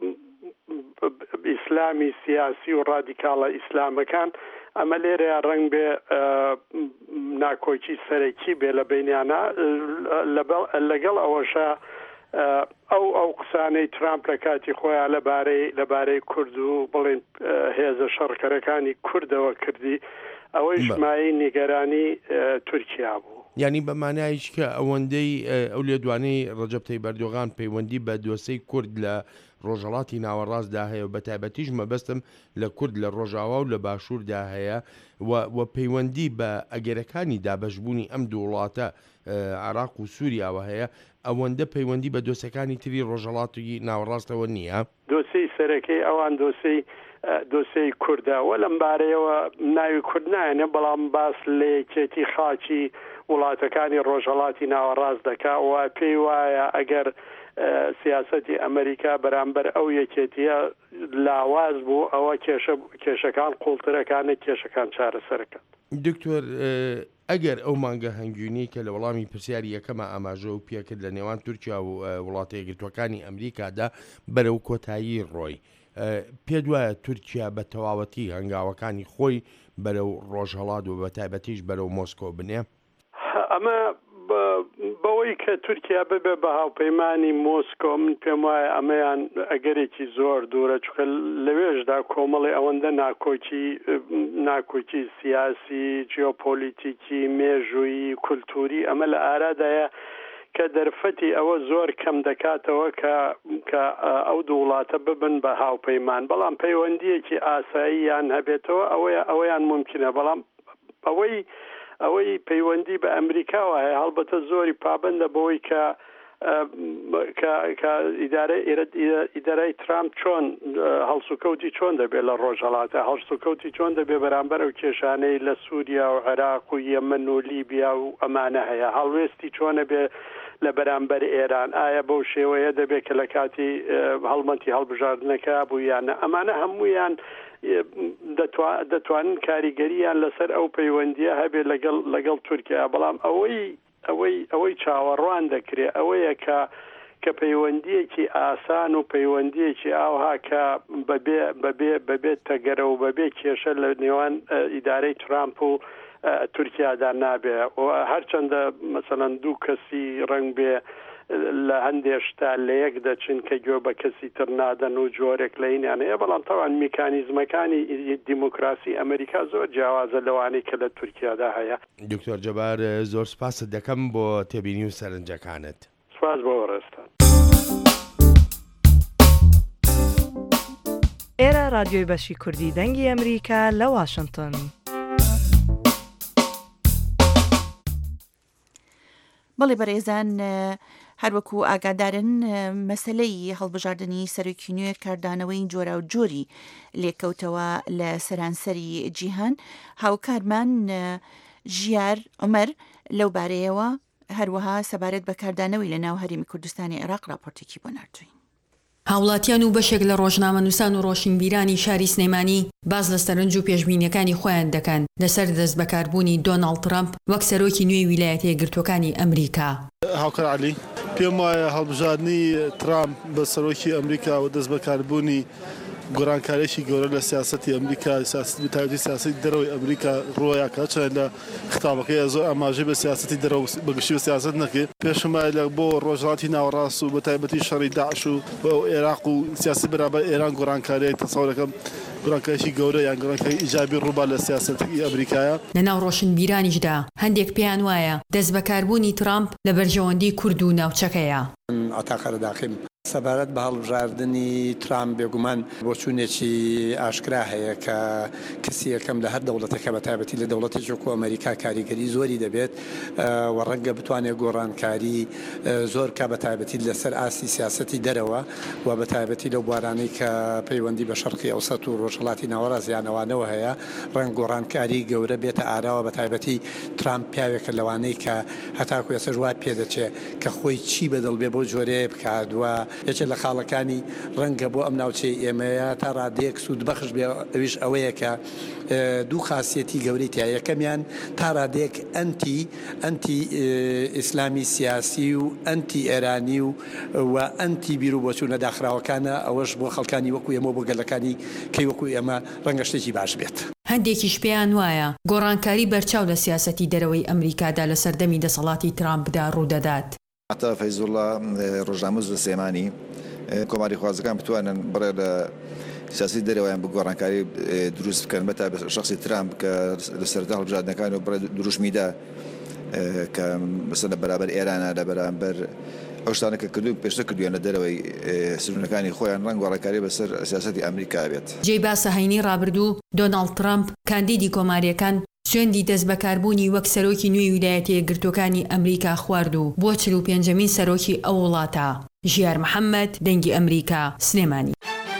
ئیسلامی سیاسی و ڕادیکاڵە ئیسلامەکان ئەمە لێرە ڕەنگ بێ ناکۆکی سەرەکی بێ لە بینیانە لەگەڵ ئەوەشە ئەو قسانەی ترامپ لە کاتی خۆیان لەبارەی کورد و بڵێن هێزە شەڕکەرەکانی کوردەوە کردی ئەوەی ژمایی نیگەرانی تورکیا بوو. یعنی بە مانایش کە ئەوەندەی ئەو لێدوانەی ڕەجەب تەیب ئەردۆغان پەیوەندی بە دۆسەی کورد لە ڕۆژهەڵاتی ناوەڕاستدا هەیە و بە تایبەتیش مەبەستم لە کورد لە ڕۆژاوا و لە باشووردا هەیە و پەیوەندی بە ئەگەرەکانی دابەشبوونی ئەم دوو وڵاتە عێراق و سووریاوە هەیە ئەوەندە پەیوەندی بە دۆسەکانی تری ڕۆژهەڵاتی ناوەڕاستەوە نییە. دۆسەی سەرەکەی ئەوان دۆسەی کوردەوە لەم بارەیەوە ناوی کورد نایەنێ بەڵام باس لە یەکێتی خاچی وڵاتەکانی ڕۆژهەڵاتی ناوەڕاست دەکا و پێی وایە ئەگەر سیاسەتی ئەمریکا بەرامبەر ئەو یەکێتیە لاواز بوو ئەوە کێشەکان قوڵترەکانە کێشەکان چارەسەرەکەن. دکتۆر ئەگەر ئەو مانگە هەنگوونی کە لە وەڵامی پرسیاری یەکەمە ئاماژە و پێکرد لە نێوان تورکیا و وڵاتە یەکگرتوەکانی ئەمریکادا بەرەو کۆتایی ڕۆی پێت وایە تورکیا بە تەواوەتی هەنگاوەکانی خۆی بەرەو ڕۆژهەڵات و بە تایبەتیش بەرەو مۆسکۆ بنێ؟ ئەمە بەوەی کە تورکیا ببێ بە هاوپەیمانی مۆسکۆ من پێم وایە ئەمەیان ئەگەرێکی زۆر دوورە چکە لەوێژدا کۆمەڵی ئەوەندە ناکۆکی سیاسی جیۆپۆلیتیکی مێژووی کولتوری ئەمە لە ئارادایە کە دەرفەتی ئەوە زۆر کەم دەکاتەوە کە ئەو دوو وڵاتە ببن بە هاوپەیمان بەڵام پەیوەندیەکی ئاساییان هەبێتەوە ئەوەیان ممکنە بەڵام ئەوەی پەیوەندی بە ئەمریکاوە هەیە هەڵبەتە زۆری پابندە بەوەی کە ئیدارەی ترامپ چۆن هەڵسوکەوتی چۆن دەبێت لە ڕۆژهەڵاتە هەڵسوکەوتی چۆن دەبێت بەرامبەر ئەو کێشانەی لە سووریا و عێراق و یەمەن و لیبیا و ئەمانە هەیە هەڵوێستی چۆنە بێ لە بەرامبەر ئێران ئایا بەو شێوەیە دەبێت کە لە کاتی هەڵمەتی هەڵبژاردنەکە بوویانە ئەمانە هەموویان دەتوانن کاریگەریان لەسەر ئەو پەیوەندیە هەبێت لەگەڵ تورکیا بەڵام ئەوەی چاوەڕوان دەکرێت ئەوەیە کە پەیوەندیەکی ئاسان و پەیوەندیەکی ئاوها کە بەبێت تەگەرە و بەبێ کێشە لە نێوان ئیدارەی ترامپ و تورکیادا نابێ و هەرچەندە مەسەڵەن دوو کەسی ڕنگ بێ لە هەندێشتا لە یەک دەچن کە گوێ بە کەسی تر نادەن و جۆرێک لە اینیانەیە بەڵام تاوان میکانیزمەکانی دیموکراسی ئەمریکا زۆر جیاوازە لەوانەی کە لە تورکیادا هەیە. دکتۆر جەبار زۆر سپاست دەکەم بۆ تێبینی و سەرنجەکانت. سپاس بۆ ڕێستان. ئێرە رادیۆی بەشی کوردی دەنگی ئەمریکا لە واشنگتن. بەڵێ بەڕێزان هەروەکو ئاگادارن مەسلەی هەڵبژاردننی سەرۆکی نوێ کاردانەوەی جۆرا و جۆری لێکەوتەوە لە سەرانسەری جیهان هاوکارمان ژیار عومەر لەو بارەیەوە هەروەها سەبارەت بە کاردانەوەی لە ناو هەرێمی کوردستانی عێراق راپۆرتێکی بۆ ناردوین. هاوڵاتیان و بەشێک لە ڕۆژنامەنووسان و ڕۆشنبیرانی شاری سلێمانی باز لە سەرنج و پێشبینیەکانی خۆیان دەکەن لەسەر دەست بەکاربوونی دۆناڵد ترامپ وەک سەرۆکی نوێی ویلایەتە یەکگرتووەکانی ئەمریکا. هاوکار عەلی پێم وایە هەڵبژاردننی ترامپ بە سەرۆکی ئەمریکا و دەست بەکاربوونی گۆرانکاریشی گەورە لە سیاسەتی ئەمریکا تایبەتی سیاسەتی دەرەوەی ئەمریکا ڕۆیاکە چەند لە خطابەکەی زۆر ئاماژەی بە سیاسەتی دەرەوە بەگشتی بە سیاست نەکرد پێشم لە بۆ ڕۆژهەڵاتی ناوەڕاست و بە تایبەتی شەڕی داعش و بە عێراق و سیاسی بەرامبەر ئێران گۆرانکاریی تەسەوڕەکەم گۆرانکاریشی گەورە یان گۆرانکاری ئیجابی ڕووبا لە سیاسەتی ئەمریکایە. لەناو ڕۆشنبیرانیشدا هەندێک پێیان وایە دەست بەکاربوونی ترامپ لە بەرژەوەندی کورد و ناوچەکەیە. ئاتاقەرە داخیم سەبارەت بە هەڵبژاردننی ترامپ بێگومان بۆچوونێکی ئاشکرا هەیە کە کەسی یەکەم لە هەر دەوڵەتەکە بە تایبەتی لە دەوڵەتی وەکو ئەمریکا کاریگەری زۆری دەبێت و ڕەنگە بتوانێت گۆڕانکاری زۆر کا بە تایبەتی لەسەر ئاسی سیاسەتی دەرەوە و بە تایبەتی لەو بوارانەی کە پەیوەندی بە شەرقی ئەوسەط و ڕۆژهەڵاتی ناوەڕاست یانەوانەوە هەیە ڕەنگ گۆڕانکاری گەورە بێتە ئاراوە بە تایبەتی ترامپ پیاوێکە لەوانەی کە هەتاکو ێستا ژوات پێدەچێت کە خۆی چی بەدڵ بێ بۆ جۆرەیە بکات وە یەکێک لە خاڵەکانی ڕەنگە بۆ ئەم ناوچەی ئێمەیە تا ڕادەیەک سوود بەخش بێ ئەویش ئەوەیە کە دوو خاصیەتی گەورەی تیا یەکەمیان تا ڕادەیەک ئەنتی ئیسلامی سیاسی و ئەنتی ئێرانی و ئەنتی بیر و بۆچوونە داخراوەکانە ئەوەش بۆ خەڵکانی وەکو ئێمە بۆ گەلەکانی کەی وەکو ئێمە ڕەنگە شتێکی باش بێت. هەندێکیش پێیان وایە گۆڕانکاری بەرچاو لە سیاسەتی دەرەوەی ئەمریکادا لە سەردەمی دەسەڵاتی ترامپدا ڕوودەدات. حتا فەیزوڵڵا ڕۆژنامە سلێمانی کۆماری خوازەکان بتوانن بڕێ لە سیاسی دەرەوەیان بە گۆڕانکاری دروست بکەن بەتا شخصی ترامپ کە لە سەرتا هەڵبژاردنەکان و بڕێ دروشمیدا کە بەسەر لە بەرامبەر ئێرانە لە بەرامبەر ئەو شتانە کە کردو پێشتر کردویان لە دەرەوەی سروونەکانی خۆیان ڕەنگ گۆڕانکاری بەسەر سیاسەتی ئەمریکا بێت. جێی باسە هەینی ڕابردوو دۆناڵد ترامپ کاندیدی کۆماریەکان سوێندی دەست بەکاربوونی وەک سەرۆکی نوێی ویلایەتە یەکگرتووەکانی ئەمریکا خوارد و بۆ 45مین سەرۆکی ئەو وڵاتە. ژیار محەممەد دەنگی ئەمریکا سلێمانی.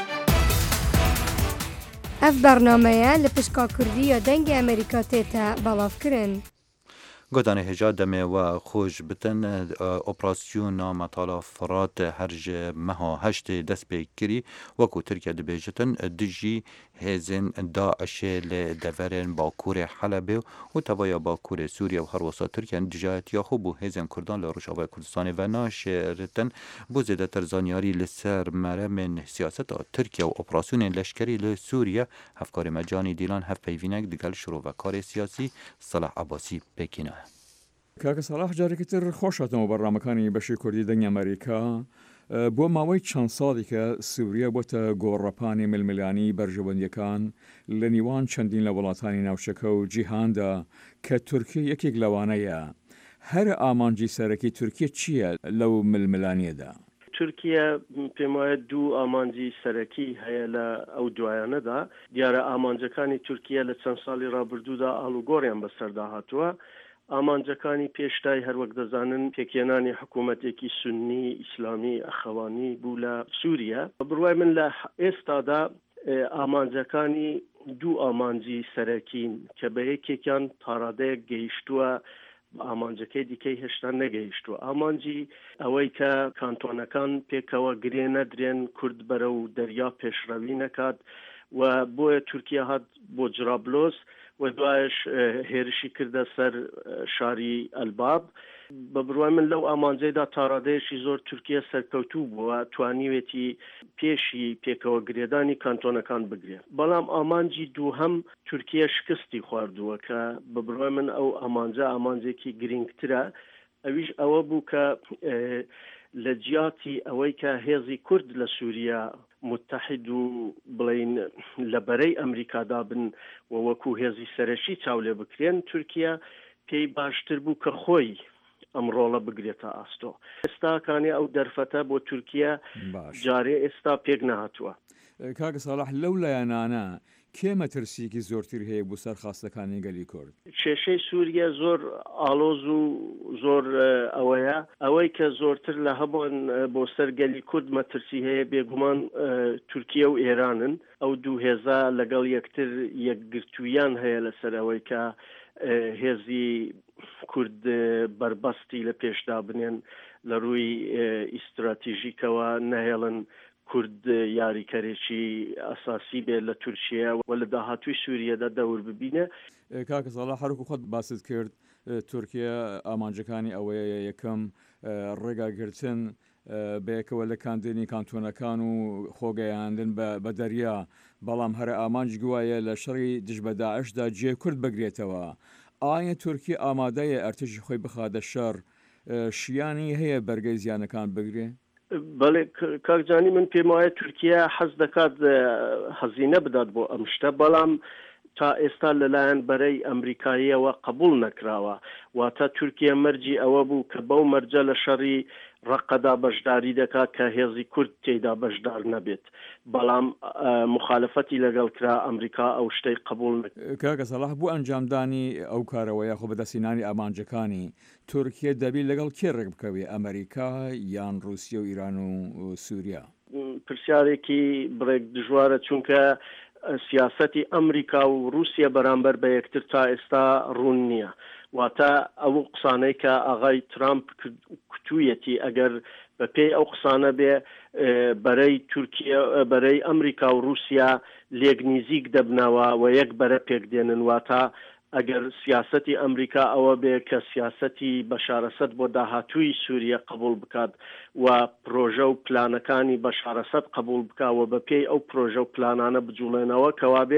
ئەف بەرنامەیە لە پشکا کوردی دەنگی ئەمریکا تێتە بەڵاوکردن. گۆدانە هێجا دەمێوە خۆش بتن ئۆپراسیۆنا مەتاڵا فرات هەرژ مەها هەشتێ دەست پێ کردی وەکو تورکیا دەبێژتن دژی هێزن داعشێ لە دەڤەرێن باکوورێ حەلەبێ و تەڤایە باکوورێ سووریا و هەروەسا تورکیان دژایەتیا خۆ بۆ هێزن کوردان لە ڕۆژاوای کوردستانی و ناشێرتن بۆ زێدەتر زانیاری لەسەر مەرەمن سیاسەتا تورکیا و ئۆپراسیۆنên لەشکری لە سووریا هەفکاری مەجانی دیلان هەفپەیڤینەک دگەل شرۆڤەکارێ سیاسی سەلاح عەباسی پێکینە. کاکە ساڵح جارێکی تر خۆشاتەوە بەڕامەکانی بەشی کوردی دەنگی ئەمریکا بۆ ماوەی چەند ساڵی کە سووریا بۆتە گۆڕەپانی ململانی بەرژەوەندیەکان لە نیوان چەندین لە وڵاتانی ناوچەکە و جیهاندا کە تورکیا یەکێک لەوانەیە. هەر ئامانجی سەرەکی تورکیا چییە لەو ململانیەدا؟ تورکیا پێم وایە دوو ئامانجی سەرەکی هەیە لە ئەو دوایانەدا. دیارە ئامانجەکانی تورکیا لە چەند ساڵی ڕابردوودا ئاڵوگۆڕیان بەسەردا هاتووە. ئامانجەکانی پێشتای هەروەک دەزانن پێکێنانی حکوومەتێکی سنی ئیسلامی ئەخەوانی بوو لە سووریا. بڕوای من لە ئێستادا ئامانجەکانی دوو ئامانجی سەرەکین کە بە یەکێکیان پارادەیەک گەیشتووە، ئامانجەکەی دیکەی هێشتا نەگەیشتووە. ئامانجی ئەوەی کە کانتۆنەکان پێکەوە گرێ نەدرێن، کورد بەرە و دەریا پێشڕەوی نەکات و بۆیە تورکیا هات بۆ جرابلۆس و دوایش هێرشی کردە سەر شاری ئەلباب. بە بڕوای من لەو ئامانجەیدا تاڕادەیەشی زۆر تورکیا سەرکەوتوو بووە توانیوێتی پێشی پێکەوە گرێدانی کانتۆنەکان بگرێ. بەڵام ئامانجی دووهەم تورکیا شکستی خواردووە کە بە بڕوای من ئەو ئامانجێکی گرنگترە. ئەویش ئەوە بوو کە لە جیاتی ئەوەی کە هێزی کورد لە سووریا متحد و بڵین لە بەرەی ئەمریکادا بن و وەکو هێزی سەرەکی چاو لێ بکرێن، تورکیا پێی باشتر بوو کە خۆی ئەم ڕۆڵە بگرێتە ئاستۆ. ئێستاکانی ئەو دەرفەتە بۆ تورکیا جارێ ئێستا پێک نهاتووە. کاکە ساڵح لەو لایەنانە کێ مەترسیکی زۆرتر هەیە بۆ سەرخاستەکانی گەلی کورد؟ کێشەی سووریا زۆر ئاڵۆز و زۆر ئەوەیە، ئەوەی کە زۆرتر لە هەمووان بۆ سەر گەلی کورد مەترسی هەیە بێگومان تورکیا و ئێرانن. ئەو دوو هێزا لەگەڵ یەکتر یەکگرتوویان هەیە لەسەر ئەوەی کە هێزی کورد بربەستی لە پێشدا بنێن لە ڕووی ئیستراتیژیکەوە نەهێڵن کورد یاریکەرێکی ئەساسی بێت لە تورکیا و لە داهاتووی سووریەدا دەور ببینە. کاکە ساڵح هەروکو خۆت باست کرد تورکیا ئامانجەکانی ئەوەیە یەکەم ڕێگاگرتن بەیەکەوە لە کاندنی کانتۆنەکان و خۆگەیاندن بە دەریا، بەڵام هەر ئامانج گوایە لە شەڕی دژ بە داعشدا جێ کورد بگرێتەوە. ئایا تورکی ئامادەیە ئەرتشی خۆی بخاتە شەڕ، شیانی هەیە بەرگەی زیانەکان بگرێ؟ بەڵێ کاکجانی من پێم وایە تورکیا حەز دەکات هەزینە بدات بۆ ئەم شتە، بەڵام تا ئێستا لەلایەن بەرەی ئەمریکاییەوە قبول نەکراوە. واتە تورکیا مەرجی ئەوە بوو کە بەو مەرجە لە شەڕی ڕقەدا بەشداری دەکات کە هێزی کورد تێیدا بەشدار نەبێت، بەڵام مخالفەتی لەگەڵ کرا ئەمریکا ئەو شتەی قبول نەکرد. کاکە ساڵح بۆ ئەنجامدانی ئەو کارەوەیە خۆ بەدەستێنانی ئامانجەکانی تورکیا دەبی لەگەڵ کێ ڕێک بکەوێ، ئەمریکا یان رووسیا و ئیران و سووریا؟ پرسیارێکی بڕێک دژوارە، چونکە سیاسەتی ئەمریکا و رووسیا بەرامبەر بە یەکتر تا ئێستا ڕوون نییە. واتە ئەو قسانەی کە ئاغای ترامپ کتوویەتی ئەگەر بە پێی ئەو قسانە بێ بەرەی تورکیا بەرەی ئەمریکا و رووسیا لێک نزیک دەبنەوە و یەک بەرە پێک دێنن. واتە ئەگەر سیاسەتی ئەمریکا ئەوە بێ کە سیاسەتی بەشارەسەد بۆ داهاتووی سووریا قبول بکات و پرۆژە و پلانەکانی بەشارەسەد قبول بکاوە بە پێی ئەو پرۆژە و پلانانە بجوڵێنەوە کەوابێ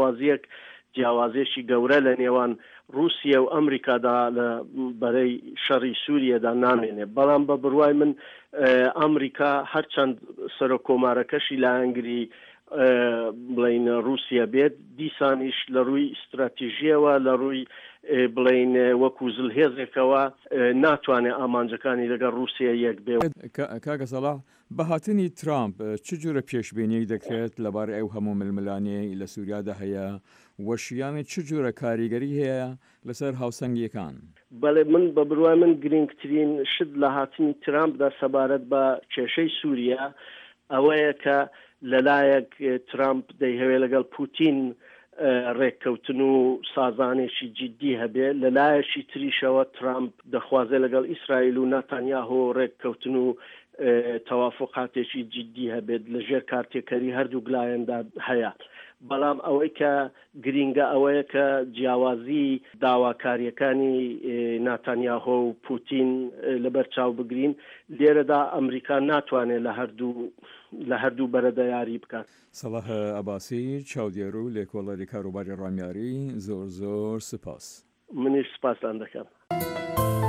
جیاوازیەکی گەورە لە نێوان رووسیا و ئەمریکادا لە بەرەی شەڕی سووریەدا نامێنێ. بەڵام بە بڕوای من ئەمریکا هەرچەند سەرۆکۆمارەکەشی لایەنگری بڵین رووسیا بێت، دیسانیش لە ڕووی ئیستراتیژیەوە لە ڕووی بڵین وەکو زلهێزێکەوە ناتوانێت ئامانجەکانی لەگەڵ رووسیا یەک بێ. کاکە ساڵح بەهاتنی ترامپ چ جۆرە پێشبینی دەکرێت لەبارەی ئەو هەموو ململانەی لە سووریادا هەیە وەشیانی چ جۆرە کاریگەری هەیە لەسەر هاوسەنگیەکان؟ بەڵێ من بە بڕوای من گرنگترین شت لە هاتنی ترامپدا سەبارەت بە کێشەی سووریا ئەوەیە کە لەلایەک ترامپ دەیهەوێت لەگەڵ پوتین ڕێککەوتن و سازانێکی جددی هەبێ، لەلایەشی تریشەوە ترامپ دەخوازێ لەگەڵ ئیسرائیل و نەتانیاهۆ ڕێککەوتن و تەوافقاتێکی جددی هەبێت لەژێر کارتێکەری هەردوو گلایەندا هەیە. بەڵام ئەوەی کە گرینگە ئەوەیە کە جیاوازی داواکاریەکانی ناتانیاهۆ و پوتین لەبەر چاو بگرین، لێرەدا ئەمریکا ناتوانێت لە هەردوو بەرەدا یاری بکات. سەڵاح ئەباسی چاودێر و لێکۆڵەری کاروباری ڕامیاری زۆر سپاس. منیش سپاسان دەکەم.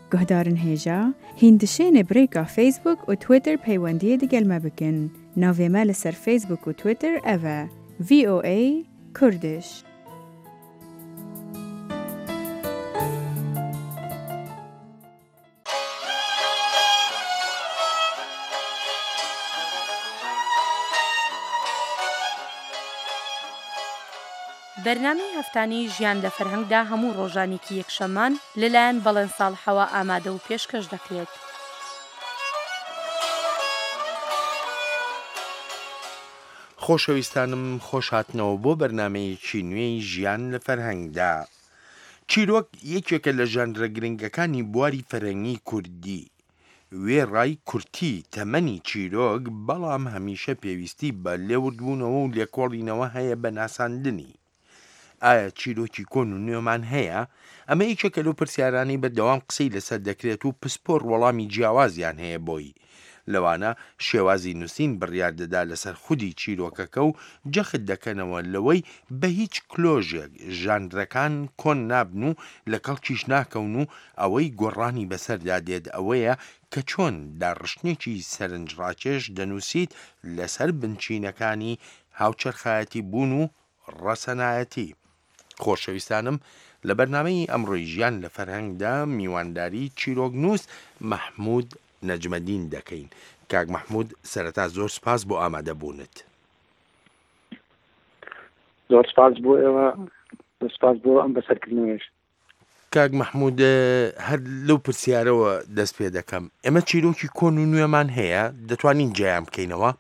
گهدارن هێژا هیندشێنێ برێکا فیسبوک و تویتر پەیوەندیە دەگەلمە بکن. ناوێمە لەسەر فیسبوک و تویتر ئەڤە VOA کوردش. بەرنامەی هەفتانەی ژیان لە فەرهەنگدا هەموو ڕۆژانێکی یەکشەممان لەلایەن بەڵێن ساڵحەوە ئامادە و پێشکەش دەکرێت. خۆشەویستانم خۆش هاتنەوە بۆ بەرنمەیەکی نوێی ژیان لە فەرهەنگدا. چیرۆک یەکێکە لە ژانرە گرنگەکانی بواری فەرهەنگی کوردی. وێڕای کورتی تەمەنی چیرۆک بەڵام هەمیشە پێویستی بە لێوردبوونەوە و لێکۆڵینەوە هەیە بە ناساندنی. ئایا چیرۆکی کۆن و نوێمان هەیە؟ ئەمە یەکێکە لەو پرسیارانی بەردەوام قسەی لەسەر دەکرێت و پسپۆر وەڵامی جیاوازیان هەیە بۆی. لەوانە شێوازی نووسین بڕیار دەدا لەسەر خودی چیرۆکەکە و جەخت دەکەنەوە لەوەی بە هیچ کلۆژێک ژانرەکان کۆن نابن و لە کەڵکیش ناکەون و ئەوەی گۆڕانی بەسەردا دێت ئەوەیە کە چۆن داڕشتێکی سەرنجڕاکێش دەنووسیت لەسەر بنچینەکانی هاوچەرخایەتی بوون و ڕەسەنایەتی. خۆشەویستانم لە بەرنامەی ئەمڕۆی ژیان لە فەرهەنگدا میوانداری چیرۆکنووس مەحموود نەجمەدین دەکەین. کاک مەحموود سەرەتا زۆر سپاس بۆ ئامادەبوونت. زۆر سپاس بۆ ئێوە، سپاس بۆ ئەم بەسەرکردنەوەش. کاک مەحموود هەر لەو پرسیارەوە دەست پێ دەکەم، ئێمە چیرۆکی کۆن و نوێمان هەیە، دەتوانین جیان بکەینەوە؟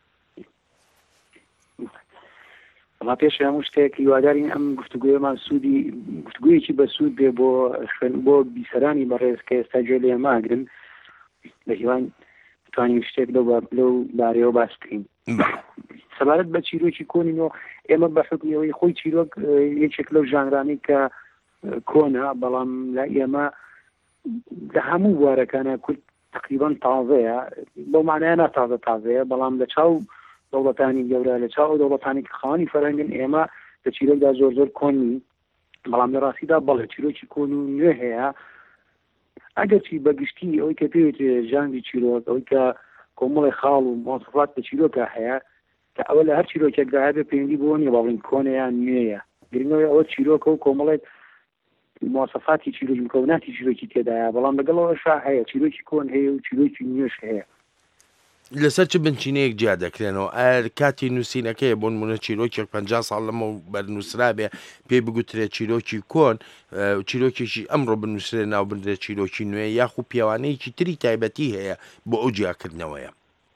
ما پێش هەموو شتێک هیوادارین ئەم گفتوگویەمان سوودی گفتوگویەکی بە سوود بێ بۆ بیسەرانی بەڕێز کە ئێستا گوێ لێ ماگرن، لە هیوان بتوانین شتێک لەو بارەیەوە باس بکەین. سەبارەت بە چیرۆکی کۆنینەوە، ئێمە بە حکمیەوەی خۆی چیرۆک یەکێک لەو ژانرانەی کە کۆنە، بەڵام لە ئێمە لە هەموو بوارەکانە کورد تقریبان تازەیە، بۆ معنایە تازەیە، بەڵام لە چاو دەوڵەتانی گەورە، لە چاو دەوڵەتانی کە خاوەنی فەرهەنگن، ئێمە لە چیرۆکدا زۆر کۆنی، بەڵام لە ڕاستیدا بەڵێ چیرۆکی کۆن و نوێ هەیە. ئەگەرچی بەگشتی ئەوەی کە پێوێت ژانری چیرۆک، ئەوەی کە کۆمەڵی خاڵ و مۆسەفات لە چیرۆکە هەیە، کە ئەوە لە هەر چیرۆکێکدا هەبێ پەیوەندی بۆ نیە بەڵێن کۆنەیان نوێیە. گرنگەوەی ئەوە چیرۆکە و کۆمەڵێک مۆسەفاتی چیرۆکی مکەوناتی چیرۆکی تێدایە، بەڵام لەگەڵەوەشا هەیە چیرۆکی کۆن هەیە و چیرۆکی نوێش هەیە. لەسەر چ بنچینەیەک جیا دەکرێنەوە؟ ئایا کاتی نووسینەکەی بۆ نمونە چیرۆکێک 50 ساڵ لەمە بەرنووسرا بێ پێی بگوترێت چیرۆکی کۆن، چیرۆکێکی ئەمڕۆ بنووسرێ ناو بندرێت چیرۆکی نوێ، یاخو پیاوانەیەکی تری تایبەتی هەیە بۆ ئەو جیاکردنەوەیە؟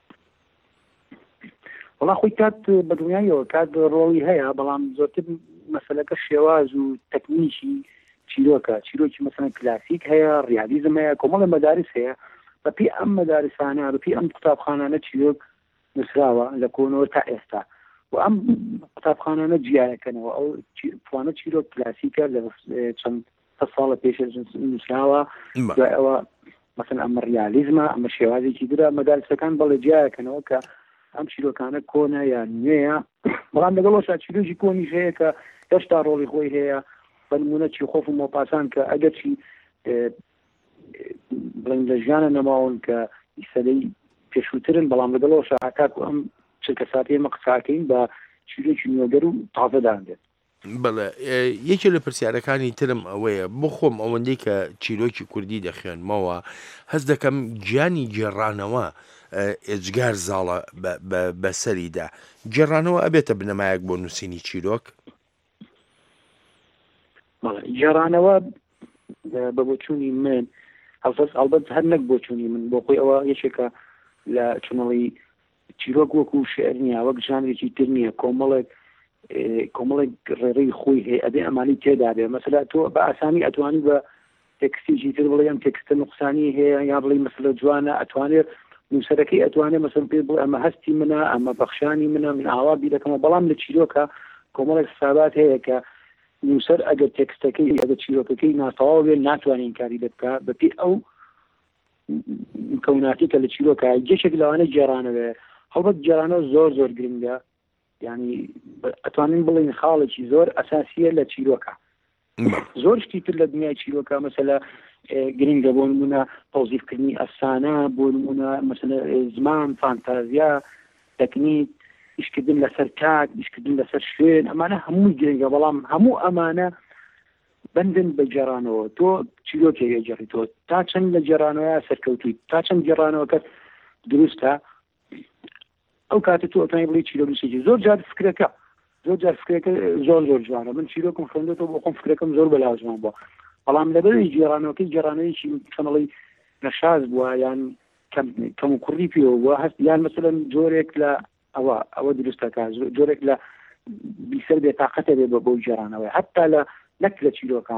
وڵا خۆی کات بە دنیایەوە کات ڕۆڵی هەیە، بەڵام زۆرتر مەسەلەکە شێواز و تەکنیکی چیرۆکە. چیرۆکی مەسەلەن کلاسیک هەیە، ریالیزم هەیە، کۆمەڵە مەدارس هەیە. بەپی ئەم مەدارسانە، بەپی ئەم قوتابخانانە چیرۆک نووسراوە لە کۆنەوە تا ئێستا، و ئەم قوتابخانانە جیایەکەنەوە. ئەو توانە چیرۆک کلاسیکە لە چەند ساڵە پێش نووسراوە، ئەوە مەسەن ئەمە ریالیزمە، ئەمە شێوازێکی درا مەدارسەکان بەڵێ جیایەکەنەوە کە ئەم چیرۆکانە کۆنە یان نوێیە. بەڵام لەگەڵەوەشا چیرۆکی کۆنیش هەیە کە هێشتا ڕۆڵی خۆی هەیە، بە نمونە چیخۆف و مۆپاسان کە ئەگەرچی بڵین لە ژیانە نەماون کە ئیسەدەی پێشووترن، بەڵام لەگەڵەوەشا هەتاکو ئەم چرکە ساتی ئێمە قساکەین بە چیرۆکی نوێگەر و تازەدانێت. بەڵێ یەکێ لە پرسیارەکانی ترم ئەوەیە، بۆ خۆم ئەوەندەی کە چیرۆکی کوردی دەخوێنمەوە هەست دەکەم گیانی گێڕانەوە ئێجگار زاڵە بەسەریدا. گێڕانەوە ئەبێتە بنەمایەک بۆ نووسینی چیرۆک؟ گێڕانەوە بە بۆچوونی من ئەڵبەت هەر نەک بۆچوونی من، بۆ خۆی ئەوە یەکێکە لە چۆنەڵی چیرۆک وەکو شێعر نییە، وەک ژانرێکی تر نییە، کۆمەڵێک ڕێڕەی خۆی هەیە، ئەبێ ئەمانی تێدا بێ. مەسەلا تۆ بە ئاسانی ئەتوانی بە تێکستێکی تر بڵێ ئەم تێکستە نوقسانی هەیە، یا بڵێ مەسەلە جوانە، ئەتوانێت نووسەرەکەی ئەتوانێت مەسەن پێ بڵێ ئەمە هەستی منە، ئەمە بەخشانی منە، من ئاوا بیرەکەمە. بەڵام لە چیرۆکە کۆمەڵێک حسابات هەیە کە نووسەر ئەگەر تێکستەکەی ئەگەر چیرۆکەکەی ناتەواو بێ ناتوانین کاری لێ بکات، بەپێ ئەو مکەوناتی کە لە چیرۆکە یەکێک لەوانە گێڕانەوێ. هەڵبەت گێڕانەوە زۆر گرنگە، یعنی ئەتوانین بڵین خاڵێکی زۆر ئەساسیە لە چیرۆکە. زۆر شتی تر لە دنیای چیرۆکە، مەسەلا گرنگە بۆ نمونە تەوزیفکردنی ئەفسانە بۆ نمونە مەسەلە زمان فانتازیا تەکنیک ئیشکردن لەسەر کات ئیشکردن لەسەر شوێن ئەمانە هەموو گرنگە بەڵام هەموو ئەمانە بندن بە جێرانەوە تۆ چیرۆکێ هێجێڕیتەوە تا چەند لە جێرانەوە سەرکەوتووی تا چەند جێرانەوەکەت دروستە ئەو کاتە تۆ ئەتوانی بڵێ چیرۆکێکی زۆر جار فکرەکە زۆر جار فکرەکە زۆر جوانە من چیرۆکم خوێندێتەوە بۆ خۆم فکرەکەم زۆر بەلاوزمان بووە بەڵام لەبەرەوەی جێرانەوەکەی جێرانەیەکی کەمەڵی نەشاز بووە یان کەم و کوڕی پێوە بووە هەست یان مەسەلەن جۆرێک لە ئەوە دروستەکە جۆرێک لە بیسەر بێتاقەتە بێ بۆ جێرانەوەی حتا لە نەک لە چیرۆکە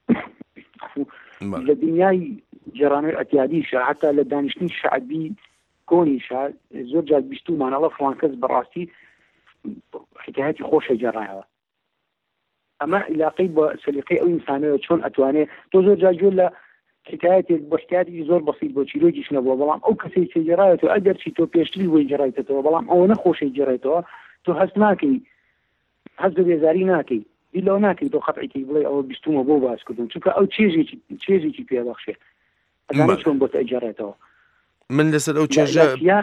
لە دنیای جێرانەوەی ئەتیادیشە حتا لە دانیشتنی شعبی کۆنیشە زۆر جار بیستومانەڵە فڵان کەس بەڕاستی حکایەتی خۆشە جێڕایەوە ئەمە علاقەی بە سەلیقەی ئەو ئینسانەوە چۆن ئەتوانێت تۆ زۆر جار گوێ لە حکایەتێک بە حکایەتی زۆر بەسیط بۆ چیرۆکیش نەبووە بەڵام ئەو کەسێک کە جێڕایەتەوە ئەگەرچی تۆ پێشتری بۆی جێڕایتەوە بەڵام ئەوە نەخۆشەی جێڕێتەوە تۆ هەست ناکەی هەست بە بێزاری ناکەی لەو ناکەی تۆ خەفعیتی بڵێ ئەوە بیستومە بۆ باسکردن چونکە ئەو چێژێکی پێبەخشێ ئەزانێت چۆن بۆتە ئەجێڕێتەوە من لەسەر ئەو چێژە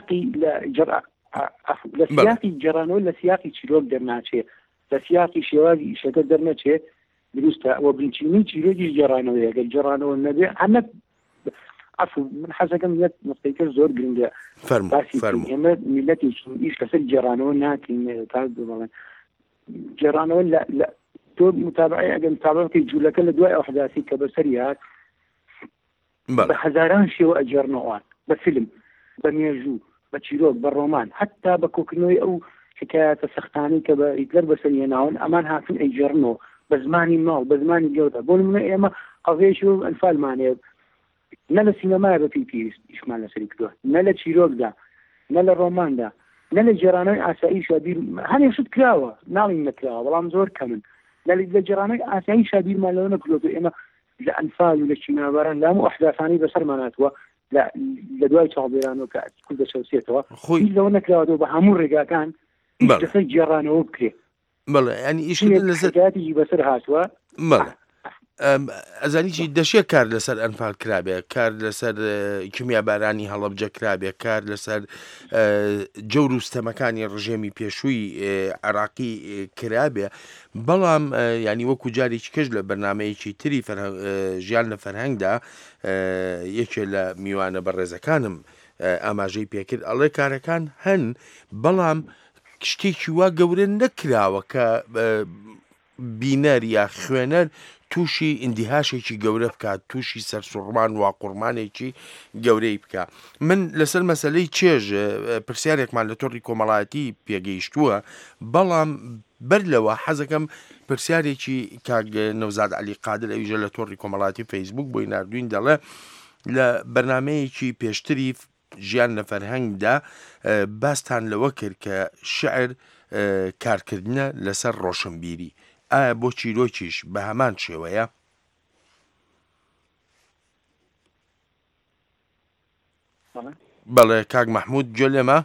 لە سیاقی جێرانەوە لە سیاقی چیرۆک دەرناچێت لە سیاقی شێوازی ئیشەکە دەرنەچێت دروستە ئەوە بنچینی چیرۆکی جێرانەوەی ئەگەر جێرانەوە نەبێ ئەمە من حەزەکەم یەک نقطەیەکە زۆر گرنگە ئێمە میلەتێکی ئیش لەسەر جێرانەوە ناکەین تا بڵێن جێرانەوە تۆ متابعی ئەگەر متابعەکەی جوولەکە لە دوای ئەو حداسی کە بەسەری هات بە هەزاران شێوە ئەجێڕنەوەوان بە فیلم بە مێژوو بە چیرۆک بە ڕۆمان حتا بە کۆکردنەوەی ئەو حکایەتە سەختانەی کە بە هیتلەر بەسەری هێناون ئەمان هاتون ئەیجێڕنەوە بە زمانی ماڵ بە زمانی گەورە بۆ نمونە ئێمە قەزێش و ئەنفالمانەیە نە لە سینەمایە بە پێویست ئیشمان لەسەری کردووە نە لە چیرۆکدا نە لە ڕۆماندا نە لە جێرانەوەی ئاسایی شابیر هەنێ شت کراوە ناڵین نەکراوە بەڵام زۆر کەمن لە جێرانەوەی ئاسایی شابیرمان لەوە نەکردووە ئێمە لە ئەنفال و لە چیناواران لە هەموو ئەحداثانەی بەسەرماناتوە لە دوای چاڵبێرانەوە کە کورد دەشەوسێتەوە هیچ لەوە نەکراوەوە بە هەموو ڕێگاکان دەسەر جێڕانەوە بکرێ بەڵێ ینی ئیشکردن لەسەرگاتی بەسەر هاتووە بەڵێ ئەزانیی دەشێ کار لەسەر ئەنفال کرابێ کار لەسەر کیمیابارانی هەڵەبجە کرابێ کار لەسەر جەور و ستەمەکانی ڕژێمی پێشووی عراقی کرابێ بەڵام ینی وەکو جارێکی کەش لە بەرنمەیەکی تری ژیان لە فەرهەنگدا یەکێ لە میوانە بەڕێزەکانم ئاماژەی پێکرد ئەڵێ کارەکان هەن بەڵام شتێکی وا گەورە نەکراوە کە بینەر یا خوێنەر تووشی ئیندیهاشێکی گەورە بکات تووشی سەرسوڕمان واقورمانێکی گەورەی بکە من لەسەر مەسلەی چێژ پرسیارێکمان لە تۆڕی کۆمەڵایەتی پێگەیشتووە بەڵام بەر لەوە حەزەکەم پرسیارێکی کاک نەوزاد عەلی قادر ئەویژە لە تۆڕی کۆمەڵایەتی فەیسبوک بۆی نردوین دەڵێ لە بەرنمەیەکی پێشتری ژیان لە فەرهەنگدا باستان لەوە کرد کە شعر کارکردنە لەسەر ڕۆشنبیری ئایا بۆ چیرۆکیش بە هەمان شێوەیە؟ بەڵێ کاک مەحموود گوێ لێمە؟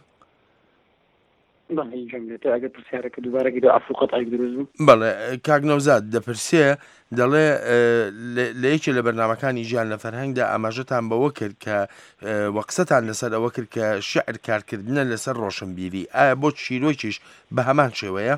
بەڵێ کاک نەوزاد دەپرسێ دەڵێ لە یەکێ لە بەرنامەکانی ژیان لە فەرهەنگدا ئاماژەتان بەوە کرد کە وەقسەتان لەسەر ئەوە کرد کە شعر کارکردنە لەسەر ڕۆشنبیری ئایا بۆ چیرۆکیش بە هەمان شێوەیە؟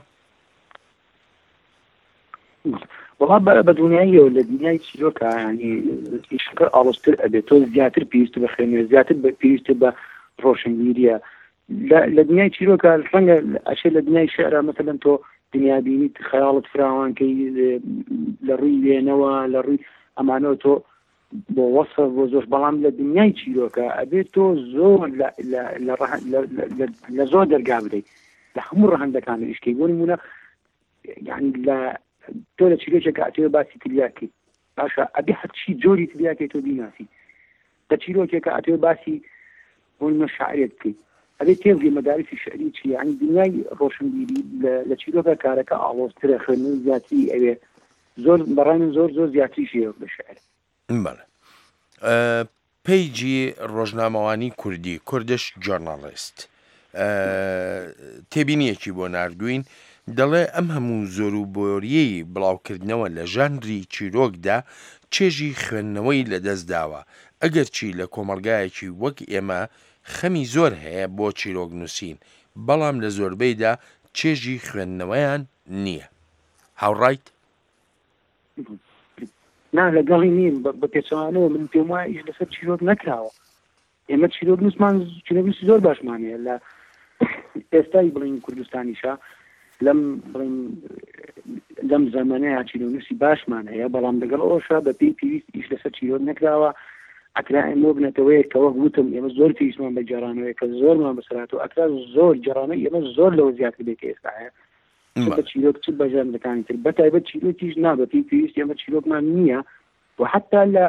وڵام بە دنیاییەوە لە دنیای چیرۆکە ینی ئیشەکە ئاڵۆزتر ئەبێت تۆ زیاتر پێویست بە خوێنوێ زیاتر پێویستە بە ڕۆشنبیریە لە دنیای چیرۆکە ڕەنگە ئەشێ لە دنیای شعرە مەسەلەن تۆ دنیابینیت خەیاڵت فراوانکەی لە ڕووی وێنەوە لە ڕووی ئەمانەوە تۆ بۆ وەسف بۆ زۆر بەڵام لە دنیای چیرۆکە ئەبێت تۆ زۆر لە زۆر دەرگا بدەیت لە هەموو ڕەهەندەکان ئیشکەی بۆ نمونە یعنی لە تۆ لە چیرۆکێکە ئەتوێ باسی تریاکەی باشە ئەبێ هەرچی جۆری تریاکەی تۆ بیناسی لە چیرۆکێکە ئەتوێ باسی بۆ نمونە شاعرێت بکەیت ئەبێ تێبگەی مەدارسی شعری چی یعنی دنیای ڕۆشنبیری لە چیرۆکە کارەکە ئاڵۆزترە خوێندن زیاتری ئەوێ زۆر بەڕای من زۆر زیاتری شێوە لە شعر بەڵێ پەیجی ڕۆژنامەوانی کوردی کوردش جۆرناڵیست تێبینیەکی بۆ نردوین دەڵێ ئەم هەموو زۆر و بۆریەی بڵاوکردنەوە لە ژانری چیرۆکدا چێژی خوێندنەوەی لەدەست داوە ئەگەر چی لە کۆمەلگایەکی وەک ئێمە خەمی زۆر هەیە بۆ چیرۆک نووسین بەڵام لە زۆربەیدا چێژی خوێندنەوەیان نییە هاوڕایت؟ نا لەگەڵی نیم بە پێچوانەوە من پێم وایە ئیش لەسەر چیرۆک نەکراوە ئێمە چیرۆک نووسمان چیرۆکنووسی زۆر باشمانەیە لە ئێستای بڵین کوردستانیشە لەم زەمانەیە چیرۆکنووسی باشمان هەیە بەڵام لەگەڵ ئەوشا بە پێی پێویست ئیش لەسەر چیرۆک نەکراوە ئەکرا ئێمە بنێتەوەی کەوە گوتم ئێمە زۆر پێویستمان بە جارانەوەی کە زۆرمان بەسەراتەوە ئەکرا زۆر جارانەی ئێمە زۆر لەوە زیاتر بێت کە ئێستا هەیە بە چیرۆک چ بەژاندەکانی تر بەتایبەت چیرۆکیش نا بە پێی پێویست ئێمە چیرۆکمان نییە و حتا لە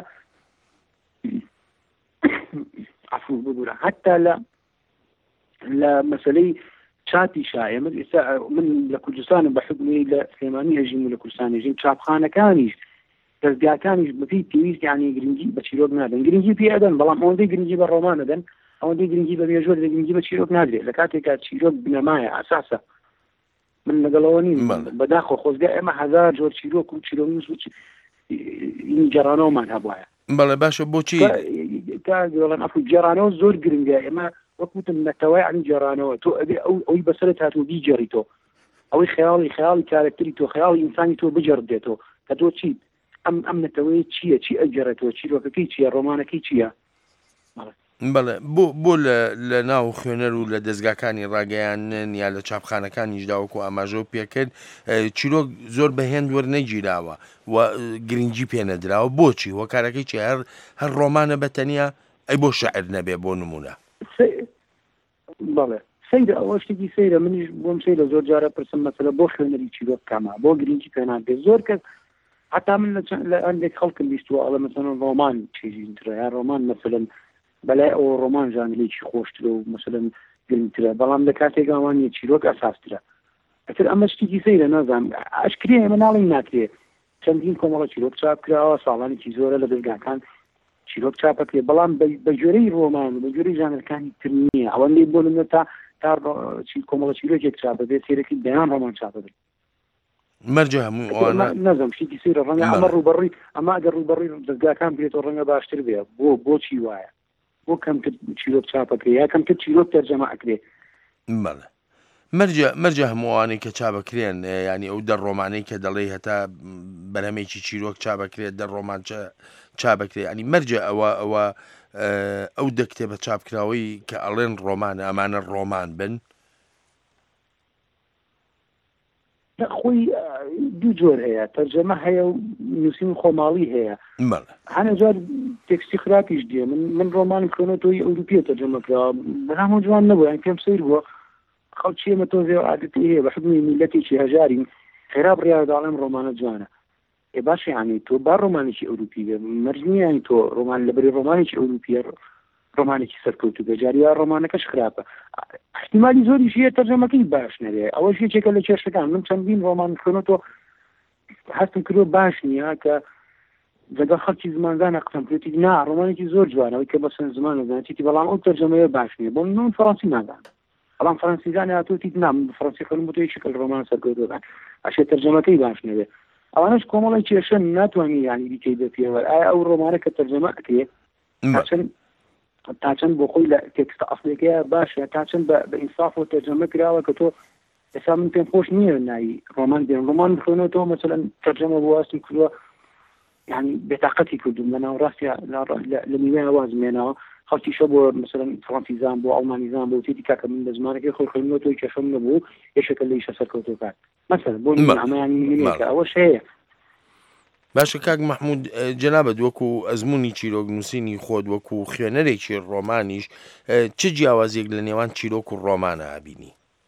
عفو ببوورە حتا لە مەسلەی چاپی شایە من لە کوردستانم بە حکمی لە سلێمانی هەژیم و لە کوردستان هەژیم چاپخانەکانیش دەستگاکانیش بەپی پێویست یعنی گرنگی بە چیرۆک نادەن گرنگی پێ ئەدەن بەڵام ئەوەندەی گرنگی بە ڕۆمان دەدەن ئەوەندەی گرنگی بە مێژۆر گرنگی بە چیرۆک نادرێت لە کاتێکا چیرۆک بنەمایە ئاساسە من لەگەڵەوە نیم بەداخۆ خۆزگا ئێمە هەزار جۆر چیرۆک و چیرۆکنووس و جێرانەوەمان هەبوایە بەڵێ باشە بۆچی گەڵەن ئەفو جێرانەوە زۆر گرنگە ئێمە وەکوتم نەتەوەی عن جێرانەوە تۆ ئەبێ ئەوی بەسەرت هاتوو بیجێڕیتۆ ئەوەی خەیاڵی کارکتری تۆ خەیاڵی ئینسانی تۆ بجێڕدێتەوە کە تۆ چیت ئەم نەتەوەی چییە چی ئەگەڕێتەوە چیرۆکەکەی چییە ڕۆمانەکەی چییە بەڵێ بۆ لە ناو خوێنەر و لە دەستگاکانی ڕاگەیاندن یا لە چاپخانەکانیشدا وەکو ئاماژە و پێکرد چیرۆک زۆر بەهێند وەرنەگیراوە و گرنگی پێنەدراوە بۆچی وەکارەکەی چی هەر ڕۆمانە بەتەنیا ئەی بۆ شاعر نەبێ بۆ نمونە بەڵێ سەیرە ئەوە شتێکی سەیرە منیش بۆم سەیرە زۆر جارە پرسم مەسەلە بۆ خوێنەری چیرۆک کەمە بۆ گرنگی پێنادێت زۆر کەس حتا من لە ئەندێک خەڵکم بیستوە ئەڵە مەسەلەن ڕۆمان چیزیترە یا ڕۆمان مەسەلەن بەلای ئەوە ڕۆمان ژانلێکی خۆشترە و مەسەلەن گرنگترە بەڵام لە کاتێک ئەوانیە چیرۆک ئەساسترە ئەتر ئەمە شتێکی سەیرە نازانم ئەشکرێ ئێمە ناڵی ناکرێ چەندین کۆمەڵە چیرۆک چاپ کراوە ساڵانێکی زۆرە لە دەستگاکان چیرۆک چاپەکرێ بەڵام بە ژێرەی ڕۆمان بە ژێرەی ژانرەکانی تر نییە ئەوەندەی بۆ نمونە تا کۆمەڵە چیرۆکێک چاپە بێت سێرەکی بەیان ڕۆمان چاپە بێت مەرجە هەموو نەزم شتێکی سەیرە ڕەنگە ئەمە ڕوبەڕی ئەمە ئەگەر ڕوبەڕی دەستگاکان بێتەوە ڕەنگە باشتر بێ بۆچی وایە بۆ کەمتر چیرۆک چاپەکرێ یا کەمتر چیرۆک تەرجەمە ئەکرێ بەڵێ مەرجە هەمووانەی کە چاپەکرێن ینی ئەو دە ڕۆمانەی کە دەڵێ هەتا بەرهەمێکی چیرۆک چاپەکرێت دە ڕۆمان چاپەکرێ ینی مەرجە ئەو دە کتێبە چاپکراوەی کە ئەڵێن ڕۆمانە ئەمانە ڕۆمان بن خۆی دوو جۆر هەیە تەرجەمە هەیە و نووسین خۆماڵی هەیە هەنە جار تێکستی خراپیش دێ من ڕۆمانم خوێنەوەی ئەوروپیە تەرجەمەکراوە بەنامۆ جوان نەبوو یان پێم سەیر بووە خەڵکی ئێمە تۆزێ عادەتی هەیە بە حکمی میلەتێکی هەژارین خێرا بڕیار داڵێم ڕۆمانە جوانە ێ باشە یانی تۆ با ڕۆمانێکی ئەوروپی بێ مەرج نییە یانی تۆ ڕۆمان لەبەری ڕۆمانێکی ئەوروپیە ڕۆمانێکی سەرکەوتو بێ جاریە ڕۆمانەکەش خراپە احتیمالی زۆریش هەیە تەرجەمەکەی باش نەبێ ئەوەش یەکێکە لە کێشەکان من چەندین ڕۆمان خوێنەوە هەستم کردو باش نییە کە لەگەڵ خەڵکی زمانزانە قسەم کردی نا ڕۆمانێکی زۆر جوانەوەی کە بەسەر زمان نەزانێتی بەڵام ئەو تەرجەمەیە باش نییە بۆ من فەڕەنسی نازانم بەڵام فەڕەنسیزانە هاتووتی نام فەڕەنسی خوێنم بۆ تۆ شکل ڕۆمان سەرکەوتوەکان ئەشێ تەرجەمەکەی باش نەبێ ئەوانش کۆمەڵی کێشە ناتوانانی یانی دیکەی بە پێوە ئایا ئەو ڕۆمانە کە تەرجەمە ئەکرێ تاچەند بۆ خۆی لە تێکستە ئەسڵێکەیە باشە تاچەند بە ئینساف و تەرجەمە کراوە کە تۆ ئێستا من پێم خۆش نییە ناوی ڕۆمان بێن ڕۆمان بخوێنەوە مەسەلەن تەرجەمە بۆ واستم کردووە یعنی بێتاقەتی کردوم لە ناوڕاستیە لە میوەی ئەوازمێنەوە خەڵکیشە بۆ مەسەلەن فڕەنسیزان بۆ ئەڵمانیزان بۆ تێتی کاکە من لە زمانەکەی خۆی خوێنەوە تۆی کێشەم نەبوو یەکێکە لە ئیشە سەرکەوتوەکان مەسەلەن بۆ ئەمەیانی ئەوەش هەیە باشە کاک مەحموود جەنابەت وەکو ئەزمموی چیرۆک نووسینی خۆت وەکو خوێنەرێکی ڕۆمانیش چ جیاوازێک لە نێوان چیرۆک و ڕۆمانە ئابینی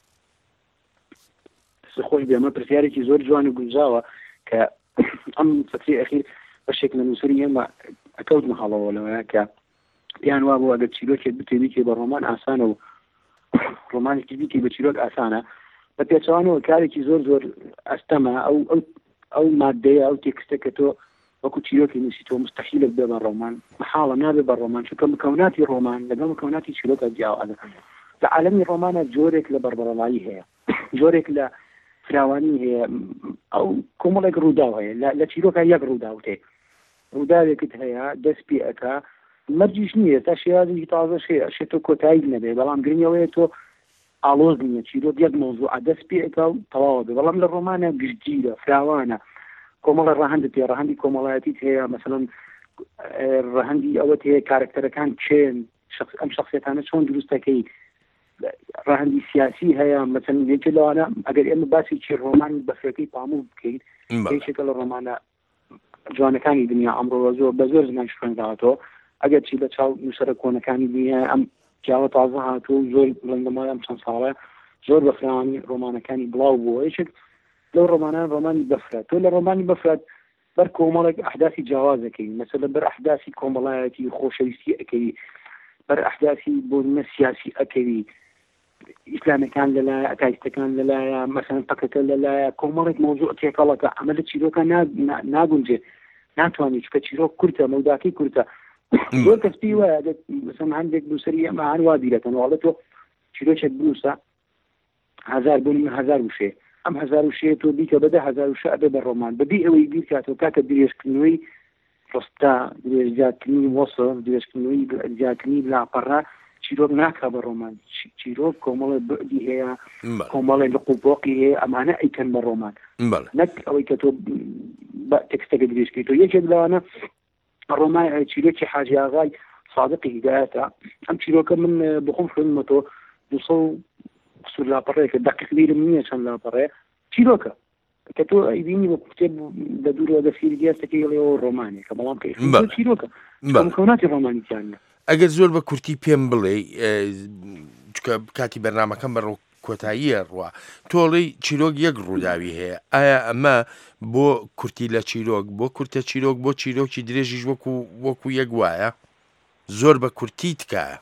خۆی بێمە پرسیارێکی زۆر جوان و گونجاوە کە ئەم سەتری ئەخیر بەشێک لە نووسری ئێمە ئەکەوتمە هەڵەوە لەوەیە کە پیان وا بوو ئەگەر چیرۆکێک بتێنیکێ بە ڕۆمان ئاسانە و ڕۆمانێکی بیکەی بە چیرۆک ئاسانە بە پێچوانەوە کارێکی زۆر ئەستەمە ئەو مادەیە ئەو تێکستەکە تۆ وەکو چیرۆکی نووسیتەوە مستەحیلە بێ بە ڕۆمان محاڵە نابێ بە ڕۆمان چونکە مکەوناتی ڕۆمان لەگەڵ مکەوناتی چیرۆکە جیاوازەکە لە عالەمی ڕۆمانە جۆرێک لە بەربەرەڵایی هەیە جۆرێک لە فراوانی هەیە ئەو کۆمەڵێک ڕووداو هەیە لە چیرۆکە یەک ڕووداوتێ ڕووداوێکت هەیە دەست پێ ئەەکە مەرجیش نییە تا شێوازی تازە شێتۆ کۆتایی نەبێ بەڵام گرنگەوەیە تۆ ئالۆز نییە چیرۆک یەک مۆزوع دەست پێ ئەەکە و تەواوە بێ بەڵام لە ڕۆمانە گشتگیرە فراوانە کۆمەڵە ڕەهەندت هەیە ڕەهەندی کۆمەڵایەتیت هەیە مەسەڵەن ڕەهەندی ئەوەت هەیە کارکتەرەکان چێن ئەم شخصیەتانە چۆن دروستەکەی ڕەهەندی سیاسی هەیە مەسەن یەکێ لەوانە ئەگەر ئێمە باسی چی ڕۆمانی بەفرەکەی پاموو بکەیت یەکێکە لە ڕۆمانە جوانەکانی دنیا ئەمڕۆ زۆر بە زۆر زمان خوێندراوەتەوە ئەگەر چی لە چاو نووسەرە کۆنەکانی دنیا ئەم پیاوە تازە هاتوو زۆر بڵندەمای ئەم چەند ساڵە زۆر بە فراوانی ڕۆمانەکانی بڵاو بووە یەکێک لەو ڕۆمانان ڕۆمانی بەفرە تۆ لە ڕۆمانی بەفرەت بەر کۆمەڵێک ئەحداثی جیاوازەکەی مەسەلەن بەر ئەحداثی کۆمەڵایەتی خۆشەویستی ئەەکەوی بەر ئەحداثی بۆنە سیاسی ئەەکەوی ئیسلامەکان لەلایە ئەتایستەکان لەلایە مەسەن پەکەکە لەلایە کۆمەڵێک مۆزوع تێکەڵەکە ئەمە لە چیرۆکە ناگونجێ ناتوانانی چکە چیرۆک کورتە مەوداکەی کورتە زۆر کەسپی وایە مەسەن هەندێک بوسەری ئەمە هەروە بیرەکەنەوەڵە تۆ چیرۆکێک بنووسە 1000 بۆ 1000 وشێ ئەم 1000 وشێ تۆ بیکە بەدە 1000 وشە ئەبێ بە ڕۆمان بەبی ئەوەی بیرکاتەوە کاکە درێژکردنەوەی ڕستا درێژجاتنی وەسڵ درێژکردنەوەی جاکنی لاپەڕا چیرۆک ناکا بە ڕۆمان چیرۆک کۆمەڵی بەدی هەیە کۆمەڵی لە قوپۆقی هەیە ئەمانە ئەیکەن بە ڕۆمان نەک ئەوەی کە تۆ تێکستەکە درێژکەیتەوە یەکێک لەوانە ڕۆمان چیرۆکی حاجی ئاغای صادقی هیدایەتە ئەم چیرۆکە من بخۆم خوێنمەوە 200 قسور لاپەڕەیەکە دقیق بیرم نییە چەند لاپەڕەیە چیرۆکە کە تۆ ئەیبینی بە کتێب لە دوورەوە دەفیری دیاستەکەی لێەوە ڕۆمانێکە بەڵام کە چیرۆکە کەوناتی ڕۆمانیتیانە ئەگەر زۆر بە کورتی پێم بڵێ کاتی بەرنامەکەم بە کۆتاییە ڕوە تۆڵی چیرۆک یەک ڕووداوی هەیە ئایا ئەمە بۆ کورتی لە چیرۆک بۆ کورتە چیرۆک بۆ چیرۆکی درێژیش وەکو یەک وایە زۆر بە کورتی تکایە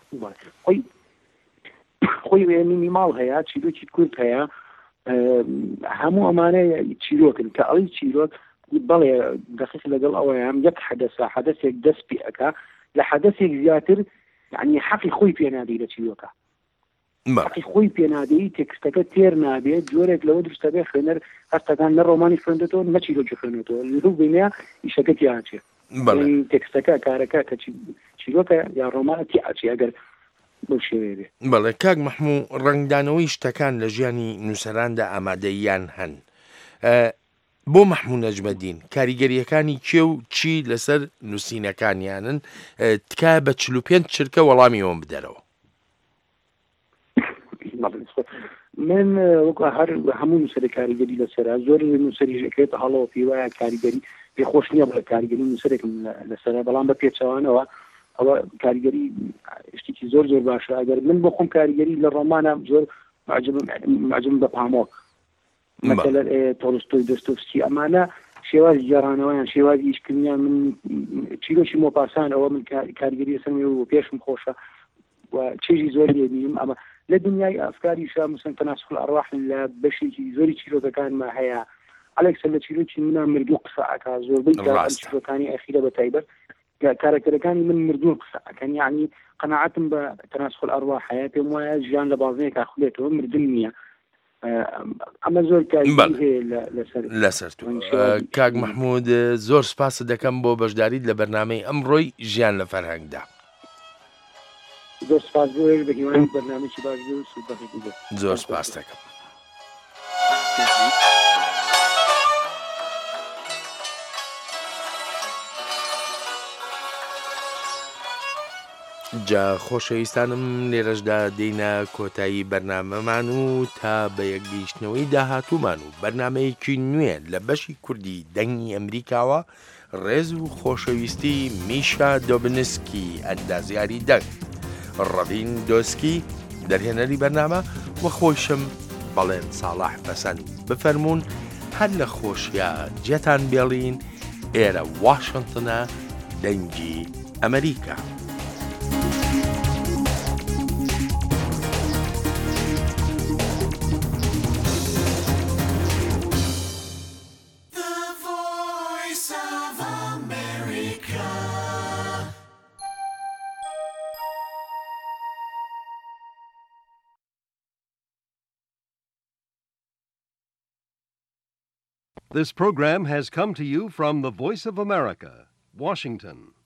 خۆی وێنی ماڵ هەیە چیرۆکی کورت هەیە هەموو ئەمانەیە چیرۆکن کە ئەوی چیرۆک بەڵێ دقیق لەگەڵ ئەوەیان یەک حەدەسە حەدەسێک دەست پێ ئەەکە لە حەدەسێک زیاتر یعنی حەقی خۆی پێنادەی لە چیرۆکە حەقی خۆی پێنادەی تێکستەکە تێر نابێت جۆرێک لەوە دروستە بێ خوێنەر هەستەکان لە ڕۆمانی خوێندێتەوە نە چیرۆکی خوێنێتەوە لەو بینەیە ئیشەکە تیاچێ تێکستەکە کارەکە کە چیرۆکە یا ڕۆمانە تیاچی ئەگەر بەڵێ کاک مەحموو ڕنگدانەوەی شتەکان لە ژیانی نووسەراندا ئامادەیان هەن بۆ مەحموو نەجمەدین کاریگەریەکانی کێ و چی لەسەر نووسینەکانیانن تکایە بە 45 چرکە وەڵامی ئەوم بدەرەوە من هەر هەموو نووسەر کاریگەری لەسەرا زۆر نووسەریژەکەێت هەڵەوە پێی وایە کاریگەری پێخۆش نییە بڵێ کاریگەری نووسەرێکم لەسەرا بەڵام بە پێچەوانەوە ئەوە کاریگەری شتێکی زۆر زۆر باشە ئەگەر من بۆ خۆم کاریگەری لە ڕۆمانە زۆر معجم بە پامۆک مەسەلە تۆلستۆی دۆستۆفسکی ئەمانە شێوازی جێڕانەوەیان شێوازی ئیشکردنیان من چیرۆکی مۆپاسان ئەوە من کاریگەری سەرمی و پێشم خۆشە و چێژی زۆر لێبینم ئەمە لە دنیای ئەفکاریشە مثلا تەناسخ الأرواح لە بەشێکی زۆری چیرۆکەکانمان هەیە ئەلێکسە لە چیرۆکی منە مردوو قسەکە زۆربەی چیرۆکانی ئەخیرە بە تایبەت کارەکەرەکانی من مردوو قسەکەن یعنی قەناعەتم بە تەناسخ الأرواح هەیە پێم وایە ژیان لە بازنەیەک ئاخولێتەوە مردن نییە ئەمە زۆر لەسەر کاک مەحموود زۆر سپاس دەکەم بۆ بەشداریت لە بەرنامەی ئەمڕۆی ژیان لە فەرهەنگدا زۆر سپاس بە هیوانی بەرنامەی باش زۆر سپاس دەکەم جا خۆشەویستانم لێرەشدا دێینە کۆتایی بەرنامەمان و تا بە یەکگەیشتنەوەی داهاتوومان و بەرنمەیەکی نوێ لە بەشی کوردی دەنگی ئەمریکاوە ڕێز و خۆشەویستی میشا دۆبنسکی ئەندازیاری دەنگ ڕەڤین دۆسکی دەرهێنەری بەرنامە وە خۆشم بەڵێن ساڵح بەسەند بفەرمونون هەر لە خۆشیە جێتان بێڵین ئێرە واشنگتنە دەنگی ئەمریکا. This program has come to you from the Voice of America, Washington.